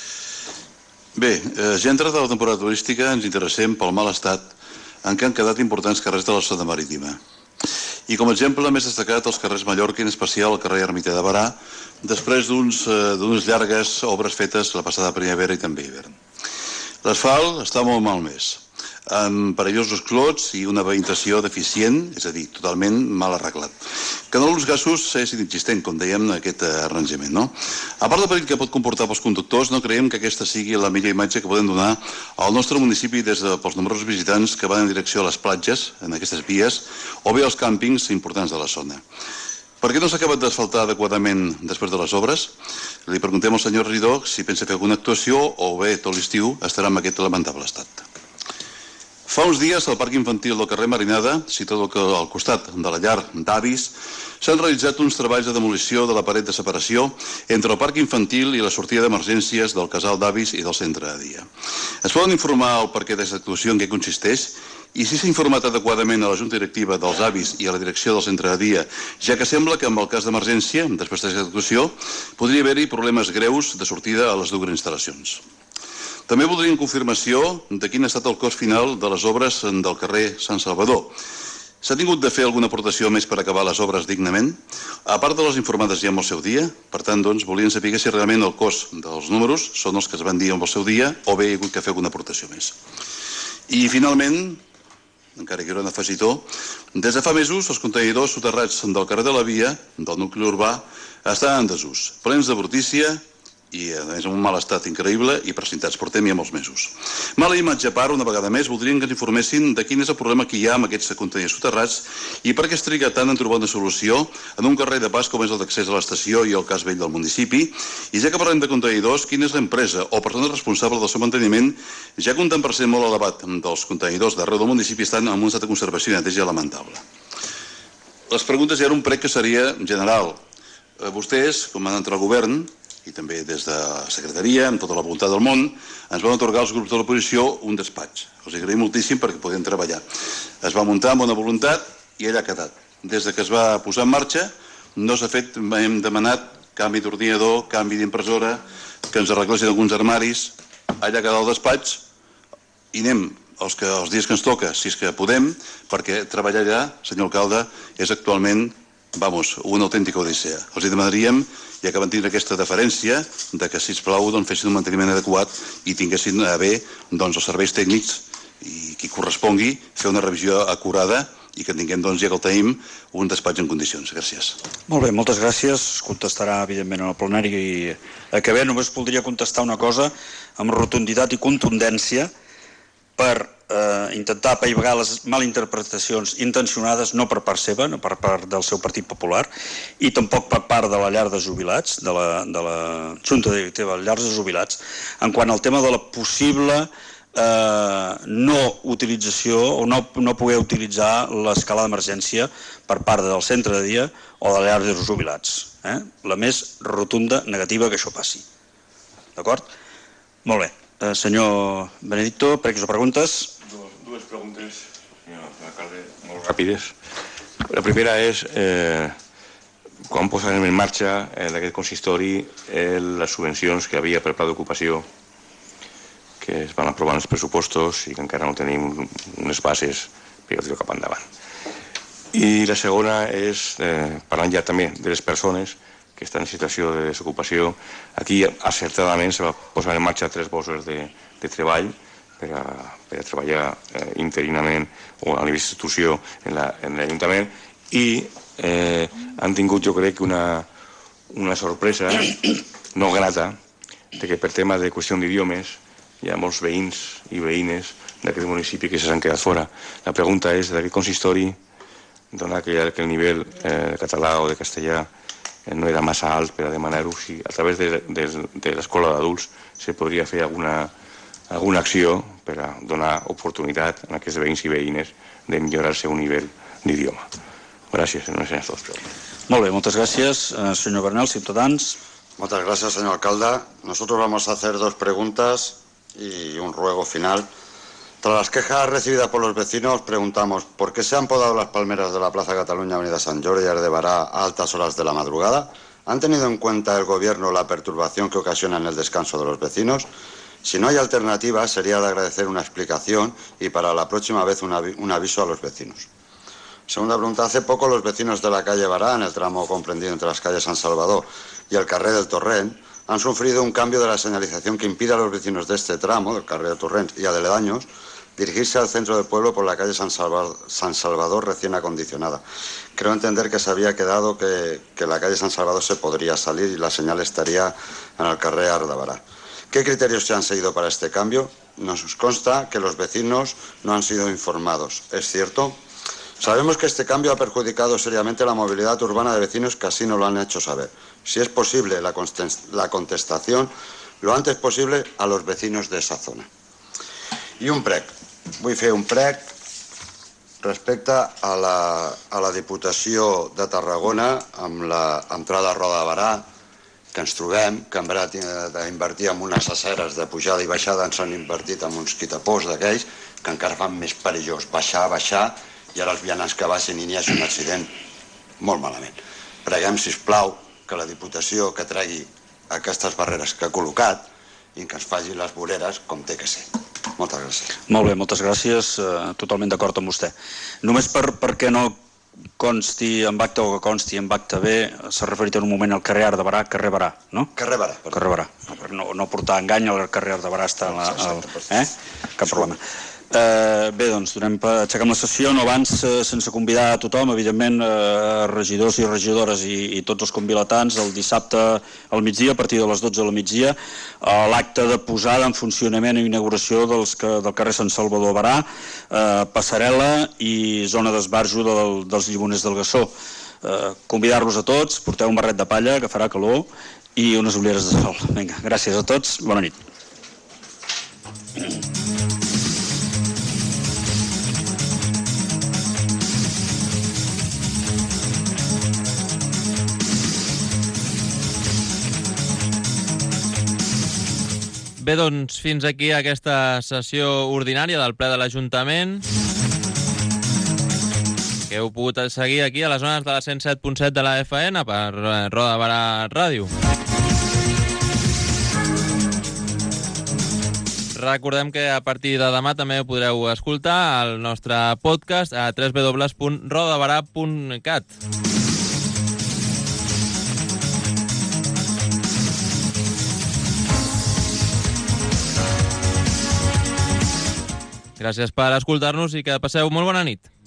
Bé, eh, ja entrat a la temporada turística ens interessem pel mal estat en què han quedat importants carrers de la zona marítima. I com a exemple més destacat els carrers Mallorca, en especial el carrer Ermita de Barà, després d'unes eh, llargues obres fetes la passada primavera i també hivern. L'asfalt està molt malmès, amb perillosos clots i una pavimentació deficient, és a dir, totalment mal arreglat, que en alguns casos és inexistent, com dèiem, aquest arranjament. No? A part del perill que pot comportar pels conductors, no creiem que aquesta sigui la millor imatge que podem donar al nostre municipi des de, pels nombrosos visitants que van en direcció a les platges, en aquestes vies, o bé als càmpings importants de la zona. Per què no s'ha acabat d'asfaltar adequadament després de les obres? Li preguntem al senyor regidor si pensa fer alguna actuació o bé tot l'estiu estarà en aquest lamentable estat. Fa uns dies al Parc Infantil del carrer Marinada, situat al costat de la llar d'avis, s'han realitzat uns treballs de demolició de la paret de separació entre el Parc Infantil i la sortida d'emergències del casal d'avis i del centre de dia. Es poden informar el perquè d'aquesta actuació en què consisteix i si s'ha informat adequadament a la Junta Directiva dels avis i a la direcció del centre de dia, ja que sembla que amb el cas d'emergència, després d'aquesta actuació, podria haver-hi problemes greus de sortida a les dues instal·lacions. També voldríem confirmació de quin ha estat el cost final de les obres del carrer Sant Salvador. S'ha tingut de fer alguna aportació més per acabar les obres dignament? A part de les informades ja amb el seu dia, per tant, doncs, volíem saber si realment el cost dels números són els que es van dir amb el seu dia o bé hi ha hagut que fer alguna aportació més. I, finalment, encara que era un afegitó, des de fa mesos els contenidors soterrats del carrer de la Via, del nucli urbà, estan en desús, plens de brutícia i a més en un mal estat increïble i precintats portem ja molts mesos. Mala imatge a part, una vegada més, voldríem que ens informessin de quin és el problema que hi ha amb aquests contenidors soterrats i per què es triga tant en trobar una solució en un carrer de pas com és el d'accés a l'estació i el cas vell del municipi. I ja que parlem de contenidors, quina és l'empresa o persona responsable del seu manteniment, ja que un tant per cent molt elevat dels contenidors d'arreu del municipi estan en un estat de conservació i neteja lamentable. Les preguntes eren un prec que seria general. Vostès, com van entrar al govern, i també des de la secretaria, amb tota la voluntat del món, ens van atorgar als grups de l'oposició un despatx. Els agraïm moltíssim perquè podem treballar. Es va muntar amb bona voluntat i allà ha quedat. Des que es va posar en marxa no s'ha fet, hem demanat canvi d'ordinador, canvi d'impressora, que ens arreglessin alguns armaris, allà ha quedat el despatx i anem els, que, els dies que ens toca, si és que podem, perquè treballar allà, senyor alcalde, és actualment, vamos, una autèntica odissea. Els hi demanaríem, ja que van tindre aquesta deferència, de que, sisplau, doncs, fessin un manteniment adequat i tinguessin a bé doncs, els serveis tècnics i qui correspongui fer una revisió acurada i que tinguem, doncs, ja que el tenim, un despatx en condicions. Gràcies. Molt bé, moltes gràcies. Es contestarà, evidentment, en el plenari i acabem. Només voldria contestar una cosa amb rotunditat i contundència per eh, intentar apaivagar les malinterpretacions intencionades, no per part seva, no per part del seu Partit Popular, i tampoc per part de la llar de jubilats, de la, de la Junta Directiva de llars de jubilats, en quant al tema de la possible eh, no utilització o no, no poder utilitzar l'escala d'emergència per part del centre de dia o de la llar de jubilats. Eh? La més rotunda negativa que això passi. D'acord? Molt bé. Eh, senyor Benedicto, pregs o preguntes? Dues, dues preguntes, senyor alcalde, molt ràpides. La primera és, eh, quan posarem en marxa en aquest consistori eh, les subvencions que havia per pla d'ocupació, que es van aprovar en els pressupostos i que encara no tenim unes bases per dir-ho cap endavant. I la segona és, eh, parlant ja també de les persones que estan en situació de desocupació, aquí acertadament se va posar en marxa tres bosses de, de treball per a, per a treballar eh, interinament o a nivell d'institució en l'Ajuntament i eh, han tingut, jo crec, una, una sorpresa no grata de que per tema de qüestió d'idiomes hi ha molts veïns i veïnes d'aquest municipi que s'han quedat fora. La pregunta és d'aquest consistori, donat que el nivell eh, de català o de castellà no era massa alt per a demanar-ho, si a través de, de, de l'escola d'adults se podria fer alguna, alguna acció per a donar oportunitat a aquests veïns i veïnes de millorar el seu nivell d'idioma. Gràcies, no sé, dos preguntes. Molt bé, moltes gràcies. Eh, senyor Bernal, Ciutadans. Muchas gracias, señor alcalde. Nosotros vamos a hacer dos preguntas y un ruego final. Tras las quejas recibidas por los vecinos, preguntamos ¿por qué se han podado las palmeras de la Plaza Cataluña, Avenida Sant Jordi y Ardebará a altas horas de la madrugada? ¿Han tenido en cuenta el Gobierno la perturbación que ocasiona en el descanso de los vecinos? Si no hay alternativa, sería de agradecer una explicación y para la próxima vez un, avi un aviso a los vecinos. Segunda pregunta. Hace poco los vecinos de la calle Bará, en el tramo comprendido entre las calles San Salvador y el carrer del Torrent, han sufrido un cambio de la señalización que impide a los vecinos de este tramo, del carrer del Torrent y a aledaños, dirigirse al centro del pueblo por la calle San Salvador, San Salvador recién acondicionada. Creo entender que se había quedado que, que la calle San Salvador se podría salir y la señal estaría en el carrer Ardebará. ¿Qué criterios se han seguido para este cambio? Nos consta que los vecinos no han sido informados. ¿Es cierto? Sabemos que este cambio ha perjudicado seriamente la movilidad urbana de vecinos que así nos lo han hecho saber. Si es posible, la contestación lo antes posible a los vecinos de esa zona. I un prec. Vull fer un prec respecte a la, a la Diputació de Tarragona amb l'entrada a Roda de Barà, que ens trobem, que en veritat d'invertir en unes aceres de pujada i baixada ens han invertit en uns quitapós d'aquells que encara fan més perillós baixar, baixar, i ara els vianants que baixin i n'hi hagi un accident molt malament. Preguem, sisplau, que la Diputació que tregui aquestes barreres que ha col·locat i que ens faci les voreres com té que ser. Moltes gràcies. Molt bé, moltes gràcies. Uh, totalment d'acord amb vostè. Només per, perquè no consti en acte o que consti en acte B, s'ha referit en un moment al carrer Ardebarà, carrer Barà, no? Carrer Barà. Carrer Barà. No, no portar engany, el carrer Ardebarà està... La, el, eh? Cap problema. Eh, bé, doncs donem per aixecar la sessió, no abans eh, sense convidar a tothom, evidentment eh, regidors i regidores i, i tots els convilatants el dissabte al migdia, a partir de les dotze del migdia, a l'acte de posada en funcionament i inauguració dels, que, del carrer Sant Salvador Barà, eh, passarel·la i zona d'esbarjo del, dels Lliboners del Gassó. Eh, convidar-los a tots, porteu un barret de palla que farà calor i unes ulleres de sol. Vinga, gràcies a tots, bona nit. Bé, doncs, fins aquí aquesta sessió ordinària del ple de l'Ajuntament, que heu pogut seguir aquí a les zones de la cent set punt set de la F M per Roda de Barà Ràdio. Recordem que a partir de demà també podreu escoltar el nostre podcast a w w w punt rodabarà punt cat. Gràcies per escoltar-nos i que passeu molt bona nit.